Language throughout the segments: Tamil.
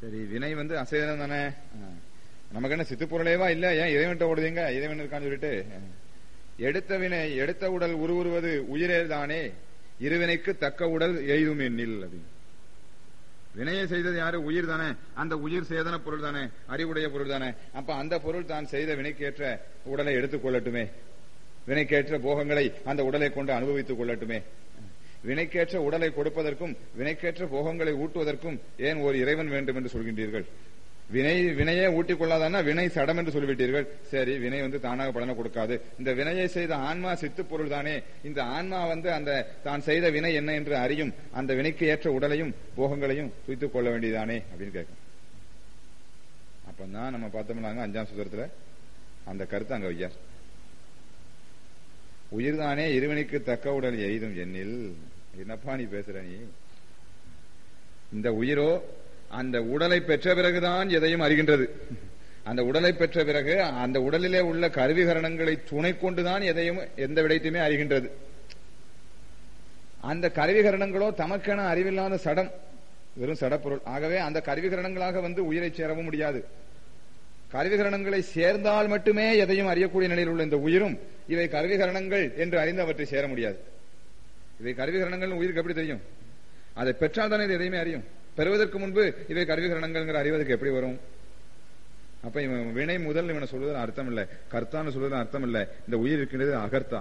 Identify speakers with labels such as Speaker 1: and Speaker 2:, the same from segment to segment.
Speaker 1: சரி, வினை அசேதனம் தானே, நமக்கு என்ன சித்து பொருளேவா இல்ல, ஏன் இறைவன்கிட்ட ஓடுதீங்க, இறைவன் இருக்கான்னு சொல்லிட்டு. எடுத்த வினை எடுத்த உடல் உருவுருவது உயிரே தானே, இருவினைக்கு தக்க உடல் எய்தும் எண்ணில். அப்படின்னு வினையை செய்தது யாரு? உயிர் தானே. அந்த உயிர் சேதன பொருள் தானே, அறிவுடைய பொருள் தானே. அப்ப அந்த பொருள் தான் செய்த வினைக்கேற்ற உடலை எடுத்துக் கொள்ளட்டுமே, வினைக்கேற்ற போகங்களை அந்த உடலை கொண்டு அனுபவித்துக் கொள்ளட்டுமே. வினைக்கேற்ற உடலை கொடுப்பதற்கும் வினைக்கேற்ற போகங்களை ஊட்டுவதற்கும் ஏன் ஒரு இறைவன் வேண்டும் என்று சொல்கின்றீர்கள்? வினையே ஊட்டிக் கொள்ளாதானா வினை சடம் என்று சொல்லிவிட்டீர்கள். சரி, வினை தானாக பலனை கொடுக்காது. இந்த வினையை செய்த ஆன்மா சித்து பொருள் தானே. இந்த ஆன்மா அந்த தான் செய்த வினை என்ன என்று அறியும். அந்த வினைக்கு ஏற்ற உடலையும் போகங்களையும் துய்த்துக் கொள்ள வேண்டியதானே அப்படின்னு கேட்கும். அப்பதான் நம்ம பார்த்தோம்னாங்க 5ஆம் சூத்திரத்துல அந்த கருத்து அங்க வையார். உயிர்தானே இருவினைக்கு தக்க உடல் எய்தும் எண்ணில். என்னப்பா நீ பேசுற? நீ இந்த உயிரோ அந்த உடலை பெற்ற பிறகுதான் எதையும் அறிகின்றது. அந்த உடலை பெற்ற பிறகு அந்த உடலிலே உள்ள கருவிகரணங்களை துணை கொண்டுதான் எதையும் எந்த விடயத்தையுமே அறிகின்றது. அந்த கருவிகரணங்களோ தமக்கென அறிவில்லாத சடம், வெறும் சடப்பொருள். ஆகவே அந்த கருவிகரணங்களாக உயிரை சேரவும் முடியாது. கருவிகரணங்களை சேர்ந்தால் மட்டுமே எதையும் அறியக்கூடிய நிலையில் உள்ள இந்த உயிரும் இவை கருவிகரணங்கள் என்று அறிந்து அவற்றை சேர முடியாது. இவை கருவிகரணங்கள் உயிருக்கு எப்படி தெரியும்? அதை பெற்றால் தானே இது எதையுமே அறியும். பெறுவதற்கு முன்பு இவை கருவிகரணங்கள் அறிவதற்கு எப்படி வரும்? அப்ப இவன் வினை முதல் இவனை சொல்வதற்கு அர்த்தம் இல்ல, கர்த்தான்னு சொல்வதற்கு அர்த்தம் இல்ல. இந்த உயிர் இருக்கின்றது அகர்த்தா.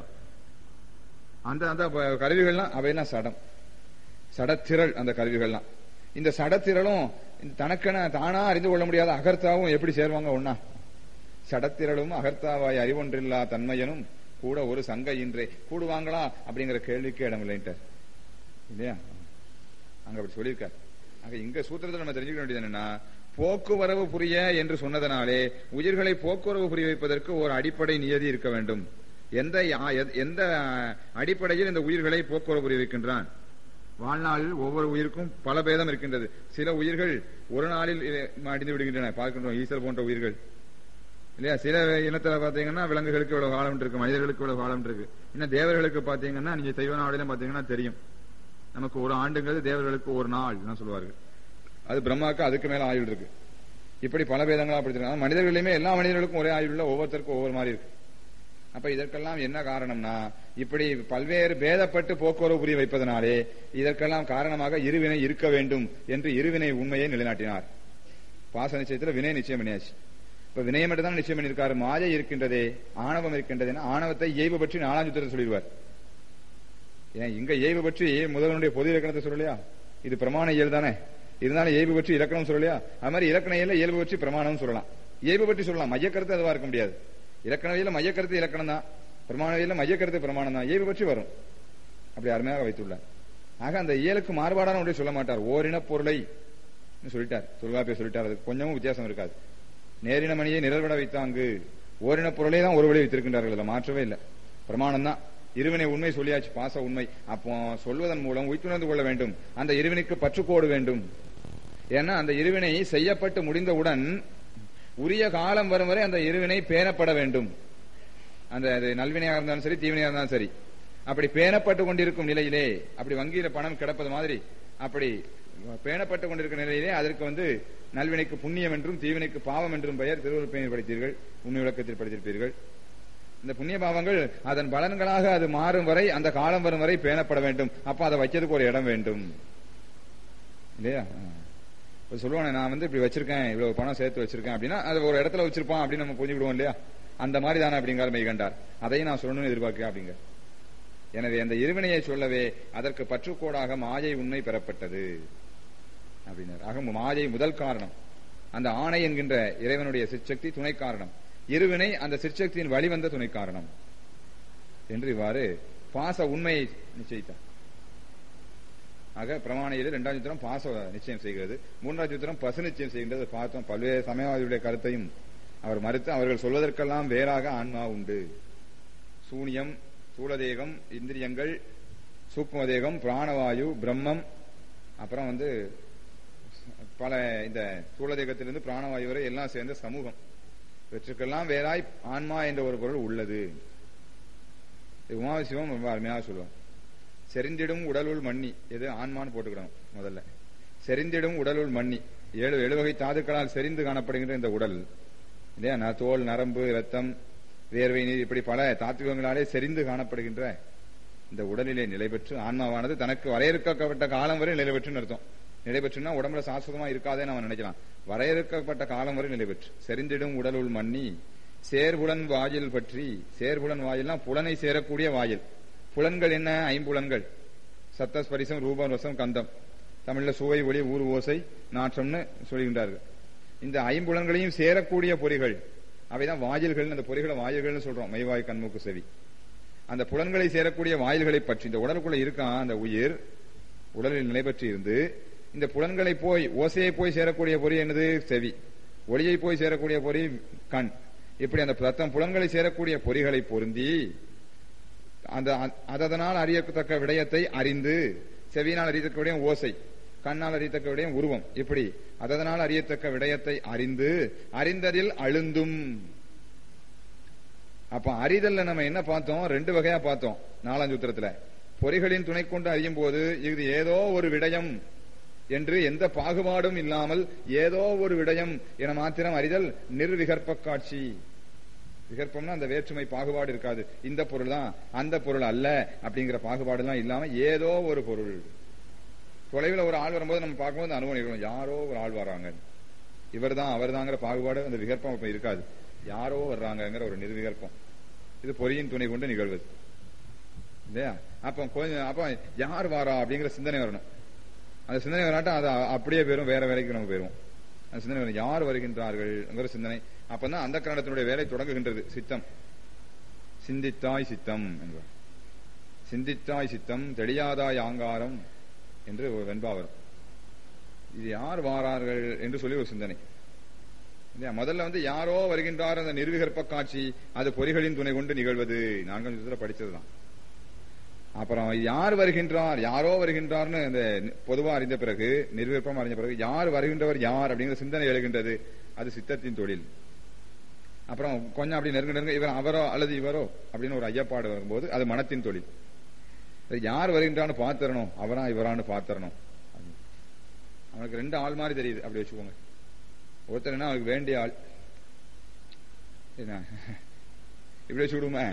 Speaker 1: அந்த அந்த கருவிகள்லாம் அவையெல்லாம் சடம், சடத்திரள். அந்த கருவிகள்லாம் இந்த சடத்திரளும் தனக்கென தானா அறிந்து கொள்ள முடியாத அகர்த்தாவும் எப்படி சேருவாங்க ஒன்னா? சடத்திரளும் அகர்த்தாவாய் அறிவொன்றில்லா தன்மையனும் கூட ஒரு சங்க இன்றே கூடுவாங்களா அப்படிங்கிற கேள்விக்கு இடம் இல்லைன்ட்டார் இல்லையா? அங்க அப்படி சொல்லியிருக்கார். ஆக இங்க சூத்திரத்தில் நம்ம தெரிஞ்சுக்க வேண்டியது என்னன்னா, போக்குவரவு புரிய என்று சொன்னதனாலே உயிர்களை போக்குவரவு புரிய வைப்பதற்கு ஒரு அடிப்படை நியதி இருக்க வேண்டும். எந்த அடிப்படையில் இந்த உயிர்களை போக்குவரவு புரிய வைக்கின்றான்? வாழ்நாளில் ஒவ்வொரு உயிருக்கும் பல பேதம் இருக்கின்றது. சில உயிர்கள் ஒரு நாளில் அடிந்து விடுகின்றன, பார்க்கின்றோம். ஈசல் போன்ற உயிர்கள் இல்லையா? சில இனத்துல பாத்தீங்கன்னா விலங்குகளுக்கு இவ்வளவு காலம் இருக்கு, மனிதர்களுக்கு இவ்வளவு காலம் இருக்கு. இன்னும் தேவர்களுக்கு பாத்தீங்கன்னா நீங்க தெய்வ நாடுல பாத்தீங்கன்னா தெரியும், நமக்கு ஒரு ஆண்டுங்கிறது தேவர்களுக்கு ஒரு நாள் சொல்லுவார்கள். அது பிரம்மாவுக்கு அதுக்கு மேல ஆயுள் இருக்கு. இப்படி பல பேதங்களா படிச்சிருக்காங்க. மனிதர்களையுமே எல்லா மனிதர்களுக்கும் ஒரே ஆயுள் இல்ல, ஒவ்வொருத்தருக்கும் ஒவ்வொரு மாதிரி இருக்கு. அப்ப இதற்கெல்லாம் என்ன காரணம்னா, இப்படி பல்வேறு பேதப்பட்டு போக்குவரவு புரிய வைப்பதனாலே இதற்கெல்லாம் காரணமாக இருவினை இருக்க வேண்டும் என்று இருவினை உண்மையை நிலைநாட்டினார். பாச நிச்சயத்துல வினை நிச்சயம் பண்ணியாச்சு. இப்ப வினயம் மட்டும் தான் நிச்சயம் பண்ணியிருக்காரு. மாயை இருக்கின்றதே, ஆணவம் இருக்கின்றதுன்னா ஆணவத்தை இயல்பு பற்றி 4ஆம் சூத்திரத்தை சொல்லிடுவார். ஏன் இங்க இயல்பு பற்றி முதல்வனுடைய பொது இலக்கணத்தை சொல்லலையா? இது பிரமாண இயல் தானே, இருந்தாலும் இயல்பு பற்றி இலக்கணம் சொல்லலையா? அது மாதிரி இலக்கண இயல்ல இயல்பு பற்றி பிரமாணம் சொல்லலாம், இயல்பு பற்றி சொல்லலாம். மையக்கருத்து அதுவா இருக்க முடியாது. இலக்கணவியல மையக்கருத்து இலக்கணம் தான், பிரமாணவியல மையக்கருத்து பிரமாணம் தான், இயல்பு பற்றி வரும். அப்படி அருமையாக வைத்துள்ளார். ஆக அந்த இயலுக்கு மாறுபாடான ஒன்றை சொல்ல மாட்டார். ஓரின பொருளை சொல்லிட்டார், தொல்காப்பியர் சொல்லிட்டார். அதுக்கு கொஞ்சமும் வித்தியாசம் இருக்காது. நேரின மணியை நிழல்விட வைத்தாங்கு ஓரின பொருளே தான் ஒரு வழி வைத்திருக்கின்றார்கள், மாற்றவே இல்லை. பிரமாணம் தான். இருவினை உண்மை சொல்லியாச்சு, பாச உண்மை. அப்போ சொல்வதன் மூலம் உய்த்துணர்ந்து கொள்ள வேண்டும். அந்த இருவினைக்கு பற்றுக்கோடு வேண்டும். ஏன்னா அந்த இருவினை செய்யப்பட்டு முடிந்தவுடன் உரிய காலம் வரும் வரை அந்த இருவினை பேணப்பட வேண்டும். அந்த நல்வினையாக இருந்தாலும் சரி, தீவினையாக இருந்தாலும் சரி, அப்படி பேணப்பட்டு கொண்டிருக்கும் நிலையிலே, அப்படி வங்கியில பணம் கிடப்பது மாதிரி அப்படி பேணப்பட்டு கொண்டிருக்கும் நிலையிலே அதற்கு நல்வினைக்கு புண்ணியம் என்றும் தீவினைக்கு பாவம் என்றும் பெயர் திருவள்ளுவர் படித்தீர்கள், உண்மை விளக்கத்தில் படித்திருப்பீர்கள். இந்த புண்ணிய பாவங்கள் அதன் பலன்களாக அது மாறும் வரை, அந்த காலம் வரும் வரை பேணப்பட வேண்டும். அப்ப அதை வைக்கிறதுக்கு ஒரு இடம் வேண்டும் இல்லையா? சொல்லுவானே, நான் இப்படி வச்சிருக்கேன், இவ்வளவு பணம் சேர்த்து வச்சிருக்கேன் அப்படின்னா அது ஒரு இடத்துல வச்சிருப்பான் அப்படின்னு நம்ம புரிஞ்சுக்கிடுவோம் இல்லையா? அந்த மாதிரி தானே அப்படிங்கிற மெய்கண்டார். அதையும் நான் சொல்லணும்னு எதிர்பார்க்கிறேன் அப்படிங்க. எனவே அந்த இருவினையை சொல்லவே அதற்கு பற்றுக்கோடாக மாயை உண்மை பெறப்பட்டது அப்படின்னார். ஆக மாயை முதல் காரணம், அந்த ஆணை என்கின்ற இறைவனுடைய சிற்சக்தி துணை காரணம், இருவினை அந்த சிற்சக்தியின் வழிவந்த துணை காரணம் என்று இவ்வாறு பாச உண்மையை நிச்சயித்தார். ஆக பிரமாணையில் 2ஆம் சூத்திரம் பாச நிச்சயம் செய்கிறது, 3ஆம் சூத்திரம் பசு நிச்சயம் செய்கின்றது. பார்த்தோம், பல்வேறு சமயவாதிகளுடைய கருத்தையும் அவர் மறுத்து, அவர்கள் சொல்வதற்கெல்லாம் வேறாக ஆன்மா உண்டு. சூனியம், சூலதேகம், இந்திரியங்கள், சூக்மதேகம், பிராணவாயு, பிரம்மம், அப்புறம் பல இந்த சூலதேகத்திலிருந்து பிராணவாயு வரை எல்லாம் சேர்ந்த சமூகம், இவற்றுக்கெல்லாம் வேறாய் ஆன்மா என்ற ஒரு பொருள் உள்ளது. உமாசிவம் ரொம்ப அருமையாக சொல்லுவார். செறிந்திடும் உடலுள் மண்ணி, எது ஆன்மான்னு போட்டுக்கிடணும் முதல்ல. செறிந்திடும் உடலுள் மண்ணி, ஏழு வகை தாதுக்களால் செறிந்து காணப்படுகின்ற இந்த உடல் இல்லையா, தோல், நரம்பு, ரத்தம், வேர்வை, நீர், இப்படி பல தாத்துவங்களாலே செறிந்து காணப்படுகின்ற இந்த உடலிலே நிலை பெற்று ஆன்மாவானது தனக்கு வரையறுக்கப்பட்ட காலம் வரை நிலை பெற்றுன்னு அர்த்தம். நிலை பெற்றுன்னா உடம்புல சாஸ்வதமா இருக்காதே நம்ம நினைக்கலாம். வரையறுக்கப்பட்ட காலம் வரை நிலை பெற்று செறிந்திடும் உடலுள் மண்ணி சேர்புலன் வாயில் பற்றி. சேர்புலன் வாயில்னா புலனை சேரக்கூடிய வாயில். புலன்கள் என்ன? ஐம்புலன்கள். சத்த, ஸ்பரிசம், ரூபம், ரசம், கந்தம். தமிழ்ல சுவை, ஒளி, ஊர், ஓசை, நாற்றம்னு சொல்கின்றார்கள். இந்த ஐம்புலன்களையும் சேரக்கூடிய பொறிகள் அவைதான் வாயில்கள். அந்த பொறிகளை வாயில்கள்னு சொல்றோம். மெய்வாய், கண்மூக்கு, செவி. அந்த புலன்களை சேரக்கூடிய வாயில்களை பற்றி இந்த உடலுக்குள்ள இருக்கான் அந்த உயிர், உடலில் நிலை பெற்று இருந்து இந்த புலன்களை போய் ஓசையை போய் சேரக்கூடிய பொறி என்னது? செவி. ஒளியை போய் சேரக்கூடிய பொறி கண். இப்படி அந்த தத்தம் புலன்களை சேரக்கூடிய பொறிகளை பொருந்தி அந்த அதனால் அறியத்தக்க விடயத்தை அறிந்து, செவியினால் அறியத்தக்க ஓசை, கண்ணால் அறியத்தக்க உருவம், இப்படி அதனால் அறியத்தக்க விடயத்தை அறிந்து அறிந்ததில் அழுந்தும். அப்ப அறிதல்ல நம்ம என்ன பார்த்தோம்? ரெண்டு வகையா பார்த்தோம் 4ஆம் சூத்திரத்துல. பொறிகளின் துணை கொண்டு அறியும் போது இது ஏதோ ஒரு விடயம் என்று எந்த பாகுபாடும் இல்லாமல் ஏதோ ஒரு விடயம் என மாத்திரம் அறிதல் நிர்விகற்ப காட்சி. விகற்பம்னா அந்த வேற்றுமை பாகுபாடு இருக்காது. இந்த பொருள் தான், அந்த பொருள் அல்ல அப்படிங்கிற பாகுபாடு எல்லாம் இல்லாம ஏதோ ஒரு பொருள். தொலைவில் ஒரு ஆள் வரும்போது நம்ம பார்க்கும்போது அனுபவம், யாரோ ஒரு ஆள் வர்றாங்க, இவர் தான் அவர் தாங்கிற பாகுபாடு அந்த விகற்பம் அப்ப இருக்காது. யாரோ வர்றாங்கிற ஒரு நிர்விகற்பம். இது பொறியின் துணை கொண்டு நிகழ்வது இல்லையா? அப்ப கொஞ்சம் அப்ப யார் வாரா அப்படிங்கிற சிந்தனை வரணும். அந்த சிந்தனை வராட்டும் அது அப்படியே போயிரும், வேற வேலைக்கு நம்ம போயிருவோம். அந்த சிந்தனை வரும், யார் வருகின்றார்கள் சிந்தனை. அப்பதான் அந்த கரணத்தினுடைய வேலை தொடங்குகின்றது. சித்தம் சிந்தித்தாய் சித்தம் என்பார். சிந்தித்தாய் சித்தம் தெளியாதாய் ஆங்காரம் என்று ஒரு வெண்பா வரும். இது யார் வாரார்கள் என்று சொல்லி ஒரு சிந்தனை. முதல்ல யாரோ வருகின்றார் அந்த நிர்விகற்ப காட்சி, அது பொறிகளின் துணை கொண்டு நிகழ்வது. 4ஆம் சூத்திரத்துல படிச்சதுதான். அப்புறம் யார் வருகின்றார், யாரோ வருகின்றார்னு அந்த பொதுவா அறிந்த பிறகு, நிர்விகற்பம் அறிந்த பிறகு யார் வருகின்றவர் யார் அப்படிங்கிற சிந்தனை எழுகின்றது. அது சித்தத்தின் தொழில். அப்புறம் கொஞ்சம் அப்படி நெருங்க இவர் அவரோ அல்லது இவரோ அப்படின்னு ஒரு ஐயப்பாடு வரும்போது அது மனத்தின் தொழில். யார் வருகின்றான்னு பாத்திரணும், அவரா இவரான்னு பாத்திரணும். அவனுக்கு 2 ஆள் மாதிரி தெரியுது அப்படி வச்சுக்கோங்க. ஒருத்தர் என்ன அவருக்கு வேண்டிய ஆள், என்ன இப்படி வச்சு விடுமே,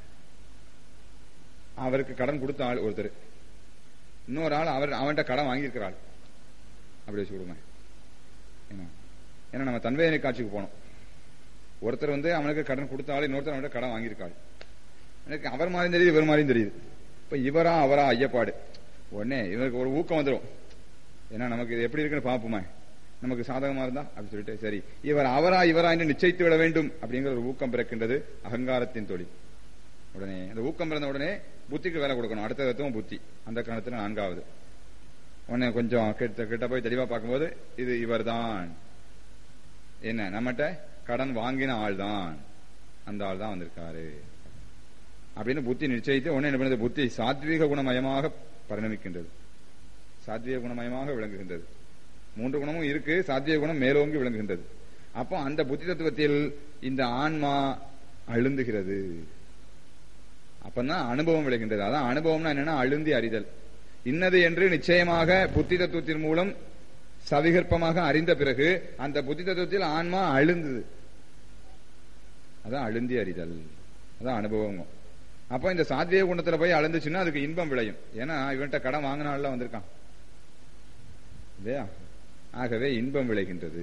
Speaker 1: அவருக்கு கடன் கொடுத்த ஆள் ஒருத்தர், இன்னொரு ஆள் அவன்கிட்ட கடன் வாங்கியிருக்கிற ஆள் அப்படி வச்சு விடுமே. ஏன்னா நம்ம தன்வேதனை காட்சிக்கு போனோம். ஒருத்தர் அவனுக்கு கடன் கொடுத்த ஆள், இன்னொருத்தர் அவன்கிட்ட கடன் வாங்கியிருக்காள். எனக்கு அவர் மாதிரி தெரியுது, இவர் மாதிரியும் தெரியுது. இப்ப இவரா அவரா ஐயப்பாடு. உடனே இவருக்கு ஒரு ஊக்கம் வந்துடும். ஏன்னா நமக்கு இது எப்படி இருக்குன்னு பாப்போமே, நமக்கு சாதகமா இருந்தா அப்படி சொல்லிட்டு சரி இவர் அவரா இவரா என்று நிச்சயித்து விட வேண்டும் அப்படிங்கிற ஒரு ஊக்கம் பிறக்கின்றது. அகங்காரத்தின் தொழில். உடனே அந்த ஊக்கம் பிறந்த உடனே புத்திக்கு வேலை கொடுக்கணும். அடுத்த தத்துவம் புத்தி, அந்த காலத்துல 4ஆவது. உடனே கொஞ்சம் கிட்ட போய் தெளிவா பார்க்கும்போது இது இவர் தான், என்ன நம்மகிட்ட கடன் வாங்கின ஆள் தான், அந்த ஆள் தான் வந்திருக்காரு அப்படின்னு புத்தி நிச்சயித்து உடனே என்ன பண்ணுது, புத்தி சாத்வீக குணமயமாக பரிணமிக்கின்றது, சாத்வீக குணமயமாக விளங்குகின்றது. 3 குணமும் இருக்கு, சாத்வீக குணம் மேலோங்கி விளங்குகின்றது. அப்போ அந்த புத்தி தத்துவத்தில் இந்த ஆன்மா அழுந்துகிறது. அப்பதான் அனுபவம் விளைகின்றது. அதான் அனுபவம்னா என்னன்னா அழுந்தி அறிதல். இன்னது என்று நிச்சயமாக புத்தி தத்துவத்தின் மூலம் சவிகற்பமாக அறிந்த பிறகு அந்த புத்தி தத்துவத்தில் ஆன்மா அழுந்தது. அதான் அழுந்தி அறிதல், அதான் அனுபவம். அப்ப இந்த சாத்வீக குணத்துல போய் அழுந்துச்சுன்னா அதுக்கு இன்பம் விளையும். ஏன்னா இவன்கிட்ட கடன் வாங்கினால வந்திருக்கான் இல்லையா, ஆகவே இன்பம் விளைகின்றது.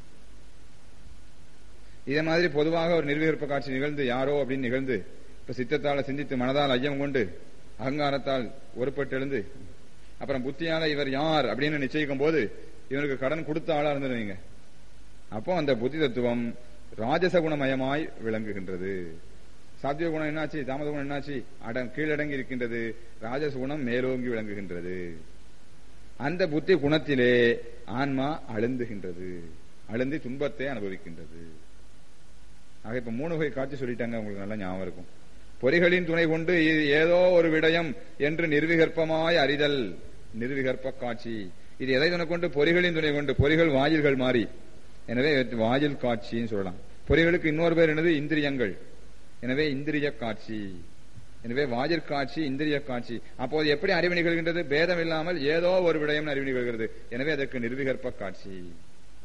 Speaker 1: இதே மாதிரி பொதுவாக ஒரு நிர்விகற்ப காட்சி நிகழ்ந்து யாரோ அப்படின்னு நிகழ்ந்து இப்ப சித்தத்தால சிந்தித்து மனதால் ஐயம் கொண்டு அகங்காரத்தால் ஒருப்பட்டு எழுந்து அப்புறம் புத்தியால இவர் யார் அப்படின்னு நிச்சயிக்கும் போது இவனுக்கு கடன் கொடுத்த ஆளா இருந்துருவீங்க. அப்போ அந்த புத்தி தத்துவம் ராஜச குணமயமாய் விளங்குகின்றது. சாத்விக குணம் என்னாச்சு, தாமத குணம் என்னாச்சு, கீழடங்கி இருக்கின்றது. ராஜச குணம் மேலோங்கி விளங்குகின்றது. அந்த புத்தி குணத்திலே ஆன்மா அழுந்துகின்றது, அழுந்தி துன்பத்தை அனுபவிக்கின்றது. ஆக இப்ப 3 வகை காட்சி சொல்லிட்டாங்க, உங்களுக்கு நல்லா ஞாபகம் இருக்கும். பொறிகளின் துணை கொண்டு ஏதோ ஒரு விடயம் என்று நிர்விகற்பமாய் அறிதல், நிர்விகற்ப காட்சி. இது எதை துணை கொண்டு? பொறிகளின் துணை கொண்டு. பொறிகள் வாயில்கள் மாறி, எனவே வாயில் காட்சின்னு சொல்லலாம். பொறிகளுக்கு இன்னொரு பேர் என்னது? இந்திரியங்கள். எனவே இந்திரிய காட்சி. எனவே வாயிற் காட்சி, இந்திரிய காட்சி. அப்போது எப்படி அறிவு நிகழ்கின்றது? பேதம் இல்லாமல் ஏதோ ஒரு விடயம் அறிவு நிகழ்கிறது. எனவே அதற்கு நிர்விகற்ப காட்சி.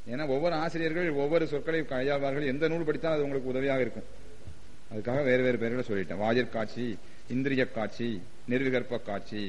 Speaker 1: ஏன்னா ஒவ்வொரு ஆசிரியர்கள் ஒவ்வொரு சொற்களை கையாள்வார்கள். எந்த நூல் படித்தால் அது உங்களுக்கு உதவியாக இருக்கும். அதுக்காக வேறு வேறு பெயர்களை சொல்லிட்டேன். வாயிற் காட்சி, இந்திரிய காட்சி, நிர்விகற்ப காட்சி.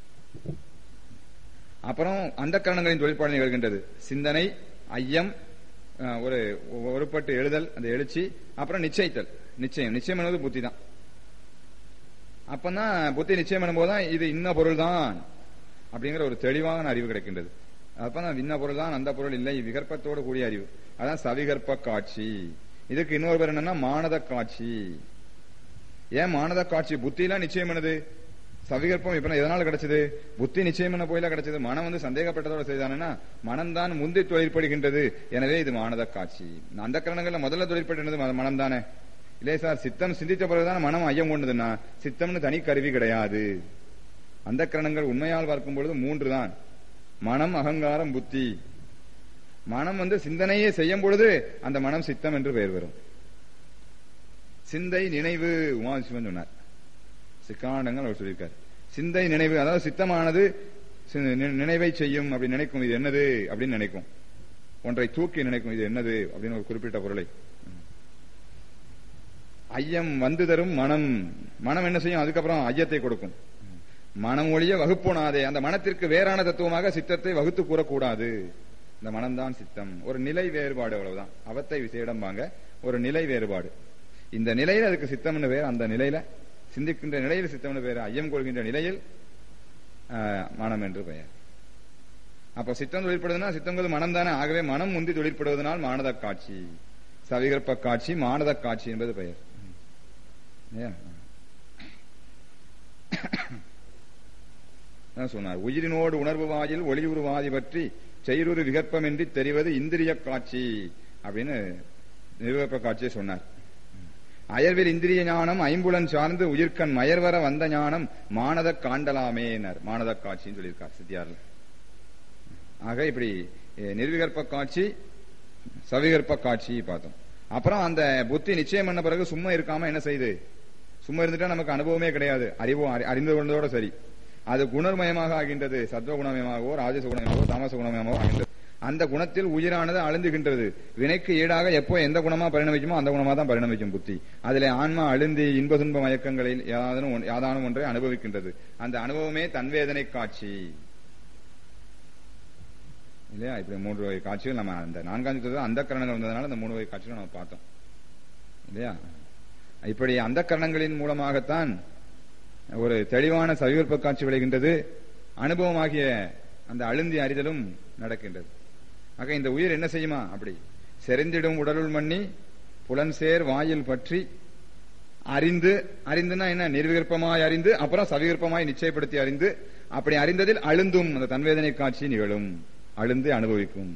Speaker 1: அப்புறம் அந்த கரணங்களின் தொழிற்பாடு நிகழ்கின்றது. சிந்தனை, ஐயம், ஒருபட்டு எழுதல், அந்த எழுச்சி, அப்புறம் நிச்சயித்தல். நிச்சயம் என்பது புத்தி தான். அப்பதான் புத்தி நிச்சயம் பண்ணும்போதுதான் இது இன்ன பொருள் தான் அப்படிங்கிற ஒரு தெளிவான அறிவு கிடைக்கின்றது. அப்பதான் இன்ன பொருள் தான், அந்த பொருள் இல்லை, விகற்பத்தோடு கூடிய அறிவு. அதான் சவிகற்ப காட்சி. இதுக்கு இன்னொரு பேர் என்னன்னா மானத காட்சி. ஏன் மானத காட்சி? புத்திலாம் நிச்சயம் பண்ணுது. சவிகற்பம் இப்ப எதனால கிடைச்சது? புத்தி நிச்சயம் பண்ண போயில கிடைச்சது. மனம் வந்து சந்தேகப்பட்டதோட செய்தானா மனம்தான் முந்தி தொழிற்படுகின்றது. எனவே இது மானத காட்சி. அந்த கரணங்கள்ல முதல்ல தொழிற்படுகிறது மனம் தானே. இல்லையே சார், சித்தம் சிந்தித்த பிறகுதான் மனம் ஐயம் கொண்டதுன்னா சித்தம்னு தனி கருவி கிடையாது. அந்த கரணங்கள் உண்மையால் பார்க்கும் பொழுது 3 தான்: மனம், அகங்காரம், புத்தி. மனம் வந்து சிந்தனையே செய்யும் பொழுது அந்த மனம் சித்தம் என்று பெயர் வரும். சிந்தை, நினைவு உமாசிவன் சொன்னார். சிக்காண்டங்கள் அவர் சொல்லியிருக்கார். சிந்தை, நினைவு, அதாவது சித்தமானது நினைவை செய்யும். அப்படி நினைக்கும், இது என்னது அப்படின்னு நினைக்கும். ஒன்றை தூக்கி நினைக்கும், இது என்னது அப்படின்னு ஒரு குறிப்பிட்ட பொருளை. ஐயம் வந்து தரும் மனம். மனம் என்ன செய்யும்? அதுக்கப்புறம் ஐயத்தை கொடுக்கும். மனம் ஒழிய வகுப்புணாதே. அந்த மனத்திற்கு வேறான தத்துவமாக சித்தத்தை வகுத்து கூறக்கூடாது. இந்த மனம்தான் சித்தம். ஒரு நிலை வேறுபாடு, அவ்வளவுதான். அவத்தை விசேடம்பாங்க, ஒரு நிலை வேறுபாடு. இந்த நிலையில அதுக்கு சித்தம்னு பேர். அந்த நிலையில சிந்திக்கின்ற நிலையில் சித்தம்னு பேர். ஐயம் கொள்கின்ற நிலையில் மனம் என்று பெயர். அப்ப சித்தம் தொழிற்படுதுன்னா சித்தங்கள் மனம் தானே. ஆகவே மனம் முந்தி தொழிற்படுவதனால் மானத காட்சி, சவிகற்ப காட்சி, மானத காட்சி என்பது பெயர். சொன்னார். உயிரினோடு உணர்வு வாயில் ஒளியுருவாதி பற்றி செய்யுறு விகற்பமின்றி தெரிவது இந்திரிய காட்சி அப்படின்னு நிர்விகற்ப காட்சியை சொன்னார். அயர்வில் இந்திரிய ஞானம் ஐம்புலன் சார்ந்து உயிர்கண் மயர்வர வந்த ஞானம் மானத காண்டலாமேனர். மானத காட்சின்னு சொல்லியிருக்கார் சித்தியார்ல. ஆக இப்படி நிர்விகற்ப காட்சி, சவிகற்ப காட்சி பார்த்தோம். அப்புறம் அந்த புத்தி நிச்சயம் பண்ண பிறகு சும்மா இருக்காம என்ன செய்யுது? சும்மா இருந்துட்டா நமக்கு அனுபவமே கிடையாது. அறிந்து கொண்டதோட சரி. அது குணமயமாக ஆகின்றது. சத்வ குணமயமாகவோ, ராஜச குணமயமாகவோ, தாமச குணமயமாகவோ ஆகின்றது. அந்த குணத்தில் உயிரானது அழுந்துகின்றது. வினைக்கு ஈடாக எப்போ எந்த குணமா பரிணமிக்குமோ அந்த குணமா தான் பரிணமிக்கும் புத்தி. அதிலே ஆன்மா அழுந்தி இன்ப துன்ப மயக்கங்களில் யாதானும் ஒன்றை அனுபவிக்கின்றது. அந்த அனுபவமே தன்வேதனை காட்சி இல்லையா? இப்படி 3 வகை காட்சிகள் நம்ம அந்த 4ஆம் அந்த கரணங்கள் வந்ததுனால அந்த 3 வகை காட்சிகள் நம்ம பார்த்தோம் இல்லையா? இப்படி அந்த கரணங்களின் மூலமாகத்தான் ஒரு தெளிவான சவிகற்ப காட்சி விளைகின்றது. அனுபவமாகிய அந்த அழுந்தி அறிதலும் நடக்கின்றது. ஆக இந்த உயிர் என்ன செய்யுமா? அப்படி செறிந்திடும் உடலுள் மண்ணி புலன்சேர் வாயில் பற்றி அறிந்துன்னா என்ன? நிர்விகற்பமாய் அறிந்து, அப்புறம் சவிகற்பமாய் நிச்சயப்படுத்தி அறிந்து, அப்படி அறிந்ததில் அழுந்தும் அந்த தன்வேதனை காட்சி நிகழும். அழுந்து அனுபவிக்கும்.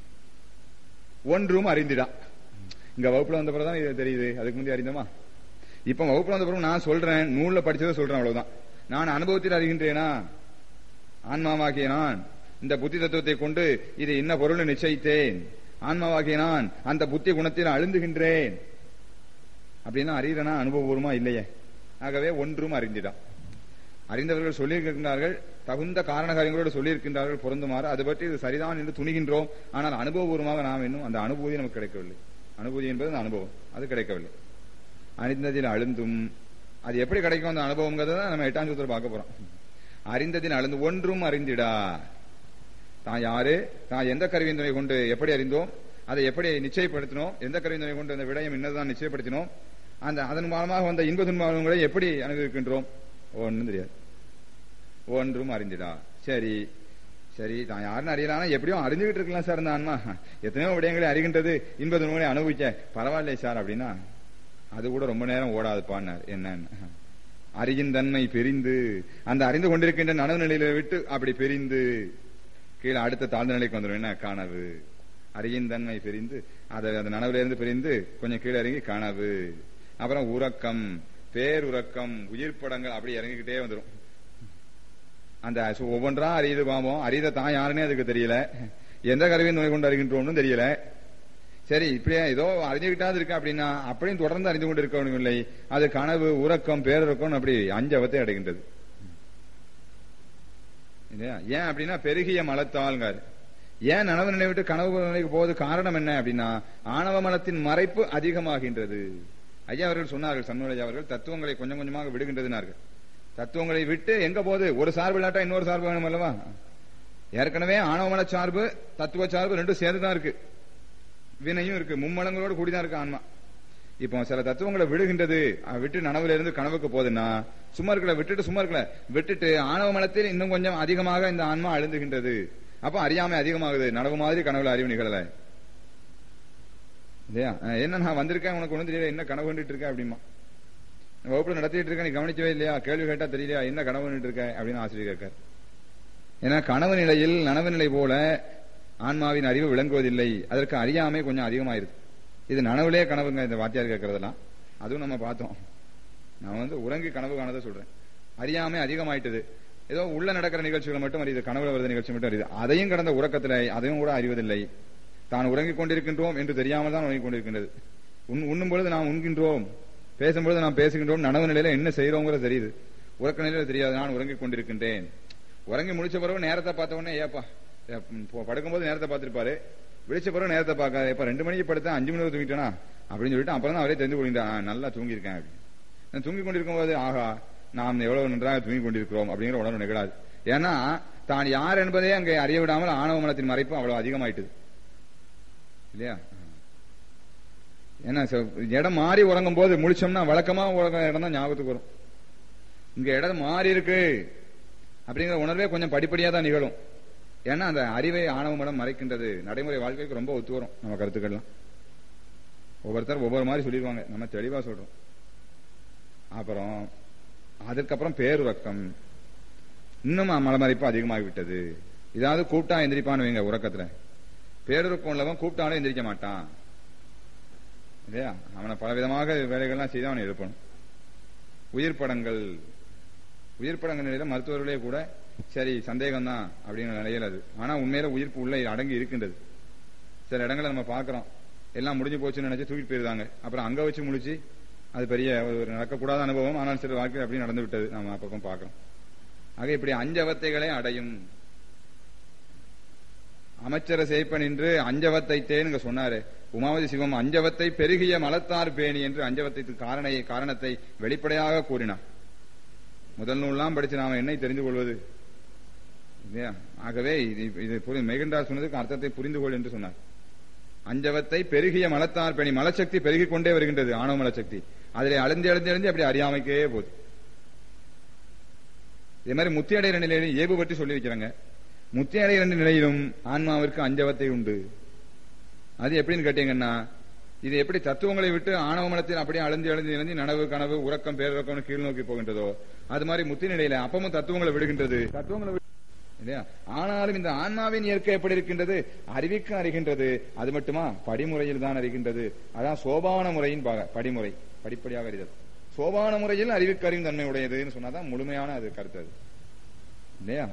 Speaker 1: ஒன்றும் அறிந்திடா. இங்க வகுப்புல வந்த பிறகுதான் இது தெரியுது. அதுக்கு முந்தைய அறிந்தோமா? இப்ப வகுப்புல வந்த பிறகு நான் சொல்றேன், நூல்ல படிச்சதை சொல்றேன், அவ்வளவுதான். நான் அனுபவத்தில் அறிகின்றேனா? ஆன்மாவாகிய நான் இந்த புத்தி தத்துவத்தை கொண்டு இது என்ன பொருள் நிச்சயித்தேன். ஆன்மாவாகிய நான் அந்த புத்தி குணத்தில் அழுந்துகின்றேன் அப்படின்னா அறிகிறனா? அனுபவபூர்வமா இல்லையே. ஆகவே ஒன்றும் அறிந்திடா. அறிந்தவர்கள் சொல்லியிருக்கின்றார்கள், தகுந்த காரண காரியங்களோடு சொல்லியிருக்கின்றார்கள் பொருந்துமாறு. அது பற்றி இது சரிதான் என்று துணிகின்றோம். ஆனால் அனுபவபூர்வமாக நாம் இன்னும் அந்த அனுபூதி நமக்கு கிடைக்கவில்லை. அனுபூதி என்பது அந்த அனுபவம், அது கிடைக்கவில்லை. அறிந்ததில் அழுந்தும் அது எப்படி கிடைக்கும் அந்த அனுபவங்கிறத நம்ம 8ஆம் சூத்திரம் பார்க்க போறோம். அறிந்ததில் அழுந்து ஒன்றும் அறிந்திடா. தான் யாரு, தான் எந்த கருவியின் துணை கொண்டு எப்படி அறிந்தோம், அதை எப்படி நிச்சயப்படுத்தினோம், எந்த கருவியின் துணை கொண்டு அந்த விடயம் என்னதான் நிச்சயப்படுத்தினோம், அதன் மூலமாக வந்த இன்ப துன்பங்களை எப்படி அனுபவிக்கின்றோம், ஒன்றும் தெரியாது. ஒன்றும் அறிந்திடா. சரி சரி, தான் யாருன்னு அறியலாம், எப்படியும் அறிஞ்சுக்கிட்டு இருக்கலாம் சார். இந்த ஆன்மா எத்தனையோ விடயங்களை அறிகின்றது, இன்ப துன்பங்களை அனுபவிக்க பரவாயில்லை சார் அப்படின்னா அது கூட ரொம்ப நேரம் ஓடாதுப்பான்னார். என்னன்னு அறிகின்றன்மை பிரிந்து, அந்த அறிந்து கொண்டிருக்கின்ற நனவு நிலையில விட்டு அப்படி பிரிந்து கீழே அடுத்த தாழ்ந்த நிலைக்கு வந்துடும். என்ன? கனவு. அறிகின்றன்மை பிரிந்து, அதை அந்த நனவுல இருந்து பிரிந்து கொஞ்சம் கீழே இறங்கி கனவு. அப்புறம் உறக்கம், பேருறக்கம், உயிர் படங்கள் அப்படி இறங்கிக்கிட்டே வந்துடும். அந்த ஒவ்வொன்றா அறியுது பாவம். அறித தான் யாருன்னே அதுக்கு தெரியல, எந்த கருவியின் துணை கொண்டு அறிகின்றோம்னு தெரியல. சரி, இப்படியே ஏதோ அறிஞ்சுக்கிட்டாது இருக்கு அப்படின்னா அப்படியும் தொடர்ந்து அறிந்து கொண்டு இருக்கணும் இல்லை. அது கனவு, உறக்கம், பேருறக்கம் அப்படி 5 அவத்தை அடைகின்றது இல்லையா? ஏன் அப்படின்னா பெருகிய மலத்தாள்ங்கார். ஏன் நனவு நிலை விட்டு கனவு நிலைக்கு போவது காரணம் என்ன அப்படின்னா ஆணவ மலத்தின் மறைப்பு அதிகமாகின்றது. ஐயா அவர்கள் சொன்னார்கள், சண்முகராஜா அவர்கள், தத்துவங்களை கொஞ்சம் கொஞ்சமாக விடுகின்றதுனார்கள். தத்துவங்களை விட்டு எங்க போகுது? ஒரு சார்பு இல்லாட்டா இன்னொரு சார்பு வேணும் அல்லவா? ஏற்கனவே ஆணவமல சார்பு தத்துவ சார்பு ரெண்டும் சேர்ந்துதான் இருக்கு, வினையும் இருக்கு, மும்மலங்களோடு கூடிதான் இருக்கு ஆன்மா. இப்போ சில தத்துவங்களை விடுகின்றது, விட்டு நனவுல இருந்து கனவுக்கு போகுதுன்னா சும்மா இருக்கல, விட்டுட்டு ஆணவ மலத்தில் இன்னும் கொஞ்சம் அதிகமாக இந்த ஆன்மா அழுந்துகின்றது. அப்ப அறியாமை அதிகமாகுது, நனவு மாதிரி கனவுல அறிவு நிகழல இல்லையா? என்ன நான் வந்திருக்கேன், உனக்கு ஒண்ணு தெரியல, என்ன கனவு கண்டுட்டு இருக்க அப்படிமா. வகுப்புல நடத்திட்டு இருக்க, நீ கவனிக்கவே இல்லையா? கேள்வி கேட்டா தெரியலையா என்ன கனவு கண்டுட்டு இருக்க அப்படின்னு ஆசிரியர் கேட்கார். ஏன்னா கனவு நிலையில் நனவு நிலை போல ஆன்மாவின் அறிவு விளங்குவதில்லை, அதற்கு அறியாமை கொஞ்சம் அதிகமாயிருது. இது நனவுலே கனவுங்க இந்த வாத்தியார் கேட்கறதெல்லாம், அதுவும் நம்ம பார்த்தோம். நான் உறங்கி கனவு காணதை சொல்றேன். அறியாமை அதிகமாயிட்டது, ஏதோ உள்ள நடக்கிற நிகழ்ச்சிகள் மட்டும் அறியுது, கனவுல வருது நிகழ்ச்சி மட்டும் அறியுது. அதையும் கடந்த உறக்கத்துல அதையும் கூட அறிவதில்லை. தான் உறங்கிக் கொண்டிருக்கின்றோம் என்று தெரியாமல் தான் உறங்கிக் கொண்டிருக்கின்றது. உண்ணும் பொழுது நாம் உண்கின்றோம், பேசும்பொழுது நாம் பேசுகின்றோம், நனவு நிலையில என்ன செய்யறோங்கிறது தெரியுது, உறக்க நிலையில தெரியாது. நான் உறங்கிக் கொண்டிருக்கின்றேன். உறங்கி முடிச்ச பிறகு நேரத்தை பார்த்த உடனே ஏப்பா படுக்கும்போது நேரத்தை பார்த்திருப்பாரு, விழிச்ச பிறகு நேரத்தை பார்க்காது, இப்ப 2 மணிக்கு படுத்தா 5 மணி தூங்கிட்டேனா அப்படின்னு சொல்லிட்டு அப்புறம் தான் அவரே தெரிந்து கொள்கின்றான், நல்லா தூங்கியிருக்கேன் அப்படின்னு. தூங்கி கொண்டிருக்கும் போது ஆகா நாம் எவ்வளவு நன்றாக தூங்கி கொண்டிருக்கிறோம் அப்படிங்கிற உணர்வு நிகழாது. ஏன்னா தான் யார் என்பதே அங்கே அறிய விடாமல் ஆணவ மனத்தின் மறைப்பு அவ்வளவு அதிகமாயிட்டுது இல்லையா? ஏன்னா இடம் மாறி உறங்கும் போது முழிச்சோம்னா வழக்கமா உறங்குற இடம் தான் ஞாபகத்துக்கு வரும். இங்க இடம் மாறி இருக்கு அப்படிங்கிற உணர்வே கொஞ்சம் படிப்படியா தான் நிகழும். ஏன்னா அந்த அறிவை ஆணவ மனம் மறைக்கின்றது. நடைமுறை வாழ்க்கைக்கு ரொம்ப ஒத்து வரும் நம்ம கருத்துக்கள்லாம். ஒவ்வொருத்தர் ஒவ்வொரு மாதிரி சொல்லிடுவாங்க, நம்ம தெளிவா சொல்றோம். அப்புறம் அதுக்கப்புறம் பேருறக்கம், இன்னும் மலமறைப்பு அதிகமாகிவிட்டது. இதாவது கூப்பிட்டா எந்திரிப்பான்னு வைங்க உறக்கத்துல, பேருறக்கம் உள்ளவன் கூப்பிட்டாலும் எந்திரிக்க மாட்டான் இல்லையா? அவனை பலவிதமாக வேலைகள்லாம் செய்து அவனை எழுப்பணும். உயிர் படங்கள் நிலையில மருத்துவர்களே கூட சரி சந்தேகம் தான் அப்படிங்கிற நிலையில் அது. ஆனா உண்மையில உயிர்ப்பு உள்ள அடங்கி இருக்கின்றது. சில இடங்களை நம்ம பாக்குறோம், எல்லாம் முடிஞ்சு போச்சுன்னு நினைச்சு தூக்கிட்டு போயிருந்தாங்க, அப்புறம் அங்க வச்சு முடிச்சு அது பெரிய ஒரு நடக்கக்கூடாத அனுபவம். ஆனால் சில வாழ்க்கை அப்படி நடந்து விட்டது, நம்ம அப்பப்போ பாக்குறோம். ஆக இப்படி அஞ்சவத்தைகளே அடையும். அமைச்சர சேப்ப நின்று அஞ்சவத்தை தேனுங்க சொன்னாரு உமாவதி சிவம். அஞ்சவத்தை பெருகிய மலத்தார் பேணி என்று அஞ்சவத்தை காரணத்தை வெளிப்படையாக கூறினார். முதல் நூல்லாம் படிச்சு நாம என்னை தெரிந்து கொள்வது இல்லையா? ஆகவே இது மெய்கண்டார் சொன்னதுக்கு அர்த்தத்தை புரிந்து கொள் என்று சொன்னார். அஞ்சவத்தை பெருகிய மலத்தார் பேணி, மலசக்தி பெருகிக் கொண்டே வருகின்றது, ஆணவ மலசக்தி. அதிலே அழுந்தி அப்படி அறியாமைக்கே போகுது. இதே மாதிரி முத்தி அடைகிற நிலையிலும் ஏபு பற்றி சொல்லி வைக்கிறாங்க. முத்தி அடைகிற நிலையிலும் ஆன்மாவிற்கு அஞ்சவத்தை உண்டு. அது எப்படின்னு கேட்டீங்கன்னா, இது எப்படி தத்துவங்களை விட்டு ஆணவ மலத்தில் அப்படியே அழுந்தி நனவு கனவு உறக்கம் பேருறக்கம் கீழ் நோக்கி போகின்றதோ அது மாதிரி முத்தி நிலையில அப்பமும் தத்துவங்களை விடுகின்றது. இல்லையா? ஆனாலும் இந்த ஆன்மாவின் இயற்கை எப்படி இருக்கின்றது? அறிவிக்க அறிகின்றது. அது மட்டுமா? படிமுறையில் தான் அறிகின்றது. அதான் சோபான முறையின் படிமுறை, படிப்படியாக அறிதல். சோபான முறையில் அறிவிக்க அறியும் தன்மை உடையதுன்னு சொன்னாதான் முழுமையான அது கருத்து அது இல்லையா?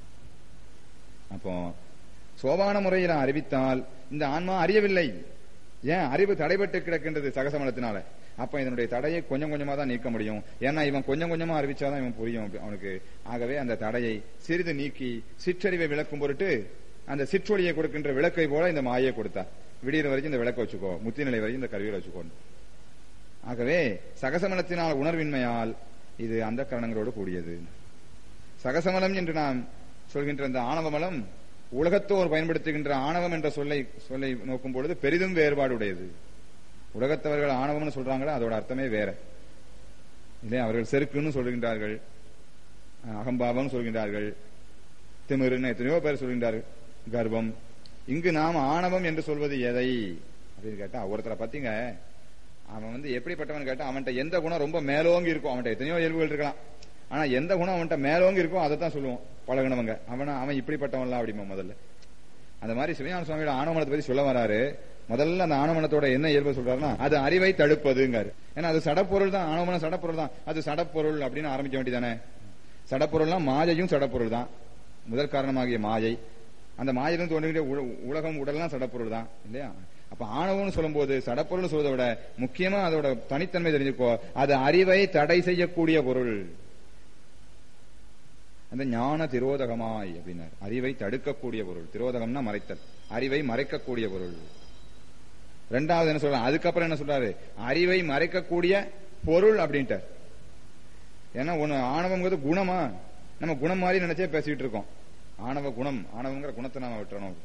Speaker 1: அப்போ சோபான முறையில் அறிவித்தால் இந்த ஆன்மா அறியவில்லை. ஏன்? அறிவு தடைபட்டு கிடக்கின்றது சகசமலத்தினால. அப்ப இதனுடைய தடையை கொஞ்சம் கொஞ்சமா தான் நீக்க முடியும். ஏன்னா இவன் கொஞ்சம் கொஞ்சமா அறிவிச்சாதான் இவன் புரியும் அவனுக்கு. ஆகவே அந்த தடையை சிறிது நீக்கி சிற்றறிவை விளக்கும் பொருட்டு அந்த சிற்றொழியை கொடுக்கின்ற விளக்கை போல இந்த மாயை கொடுத்தார். விடிகிற வரைக்கும் இந்த விளக்க வச்சுக்கோ, முத்தி நிலை வரைக்கும் இந்த கருவியை வச்சுக்கோ. ஆகவே சகசமலத்தினால் உணர்வின்மையால் இது அந்த கரணங்களோடு கூடியது. சகசமலம் என்று நாம் சொல்கின்ற இந்த ஆணவமலம் உலகத்தோர் பயன்படுத்துகின்ற ஆணவம் என்ற சொல்லை நோக்கும் பொழுது பெரிதும் வேறுபாடு உடையது. உலகத்தவர்கள் ஆணவம்னு சொல்றாங்களா, அதோட அர்த்தமே வேற இல்லையா? அவர்கள் செருக்குன்னு சொல்கின்றார்கள், அகம்பாவம் சொல்கின்றார்கள், திமிருன்னு எத்தனையோ பேர் சொல்கின்றார்கள், கர்வம். இங்கு நாம் ஆணவம் என்று சொல்வது எதை அப்படின்னு கேட்டா, ஒருத்தரை பத்திங்க அவன் எப்படிப்பட்டவன் கேட்டா, அவன்கிட்ட எந்த குணம் ரொம்ப மேலோங்கி இருக்கும். அவன்கிட்ட எத்தனையோ இயல்புகள் இருக்கலாம், ஆனா எந்த குணம் அவன்கிட்ட மேலோங்கி இருக்கும் அதைத்தான் சொல்லுவோம் பழகினவங்க. அவன் இப்படிப்பட்டவன்லாம் அப்படிமா. முதல்ல அந்த மாதிரி சிவஞான சுவாமியோட ஆணவமனத்தை பத்தி சொல்ல வராரு. முதல்ல அந்த ஆணவமனத்தோட என்ன இயல்பு சொல்றாருன்னா, அது அறிவை தடுப்பதுங்காரு. ஏன்னா அது சடப்பொருள் தான், ஆணவமனம் சடப்பொருள் தான். அது சடப்பொருள் அப்படின்னு ஆரம்பிக்க வேண்டியதானே. சடப்பொருள்னா மாயையும் சடப்பொருள் தான். முதல் காரணமாகிய மாயை, அந்த மாயிலிருந்து தோன்றுகிற உலகம் உடல்லாம் சடப்பொருள் தான் இல்லையா? அப்ப ஆணவம்னு சொல்லும் போது சடப்பொருள் சொல்வதை விட முக்கியமா அதோட தனித்தன்மை தெரிஞ்சுக்கோ, அது அறிவை தடை செய்யக்கூடிய பொருள். அந்த ஞான திரோதகமாய் அப்படின்னார். அறிவை தடுக்கக்கூடிய பொருள். திரோதகம்னா மறைத்தல், அறிவை மறைக்கக்கூடிய பொருள். ரெண்டாவது என்ன சொல்றாரு, அதுக்கப்புறம் என்ன சொல்றாரு, அறிவை மறைக்கக்கூடிய பொருள் அப்படின்ட்டார். ஏன்னா ஒண்ணு ஆணவம்ங்கிறது குணமா, நம்ம குணம் மாதிரி நினைச்சே பேசிட்டு இருக்கோம். ஆணவ குணம், ஆணவங்கிற குணத்தை நாம விட்டுறணும்.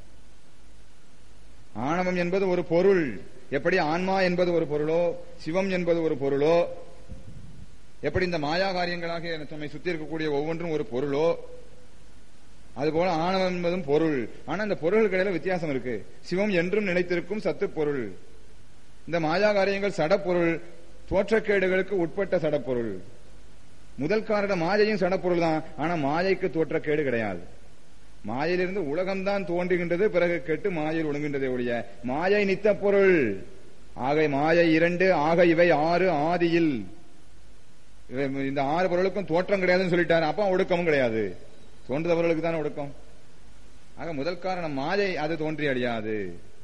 Speaker 1: ஆணவம் என்பது ஒரு பொருள். எப்படி ஆன்மா என்பது ஒரு பொருளோ, சிவம் என்பது ஒரு பொருளோ, எப்படி இந்த மாயா காரியங்களாக நம்மை சுத்தி இருக்கக்கூடிய ஒவ்வொன்றும் ஒரு பொருளோ, அதுபோல ஆணவம் என்பதும் பொருள். ஆனா இந்த பொருளுக்கு இடையில வித்தியாசம் இருக்கு. சிவம் என்றும் நிலைத்திருக்கும் சத்து பொருள். இந்த மாயா காரியங்கள் சடப்பொருள், தோற்றக்கேடுகளுக்கு உட்பட்ட சடப்பொருள். முதல் காரண மாயையும் சடப்பொருள் தான். ஆனா மாயைக்கு தோற்றக்கேடு கிடையாது. மாயையிலிருந்து உலகம்தான் தோன்றுகின்றது, பிறகு கெட்டு மாயில் ஒழுங்குகின்றதே ஒழிய மாயை நித்த பொருள். ஆக மாயை 2, ஆக இவை 6 ஆதியில். இந்த 6 பொருளுக்கும் தோற்றம் கிடையாதுன்னு சொல்லிட்டாரு. அப்ப ஒடுக்கமும் கிடையாது, தோன்றுபவர்களுக்கு தானே ஒடுக்கம். ஆக முதல் காரணம் மாயை, அது தோன்றி அழியாது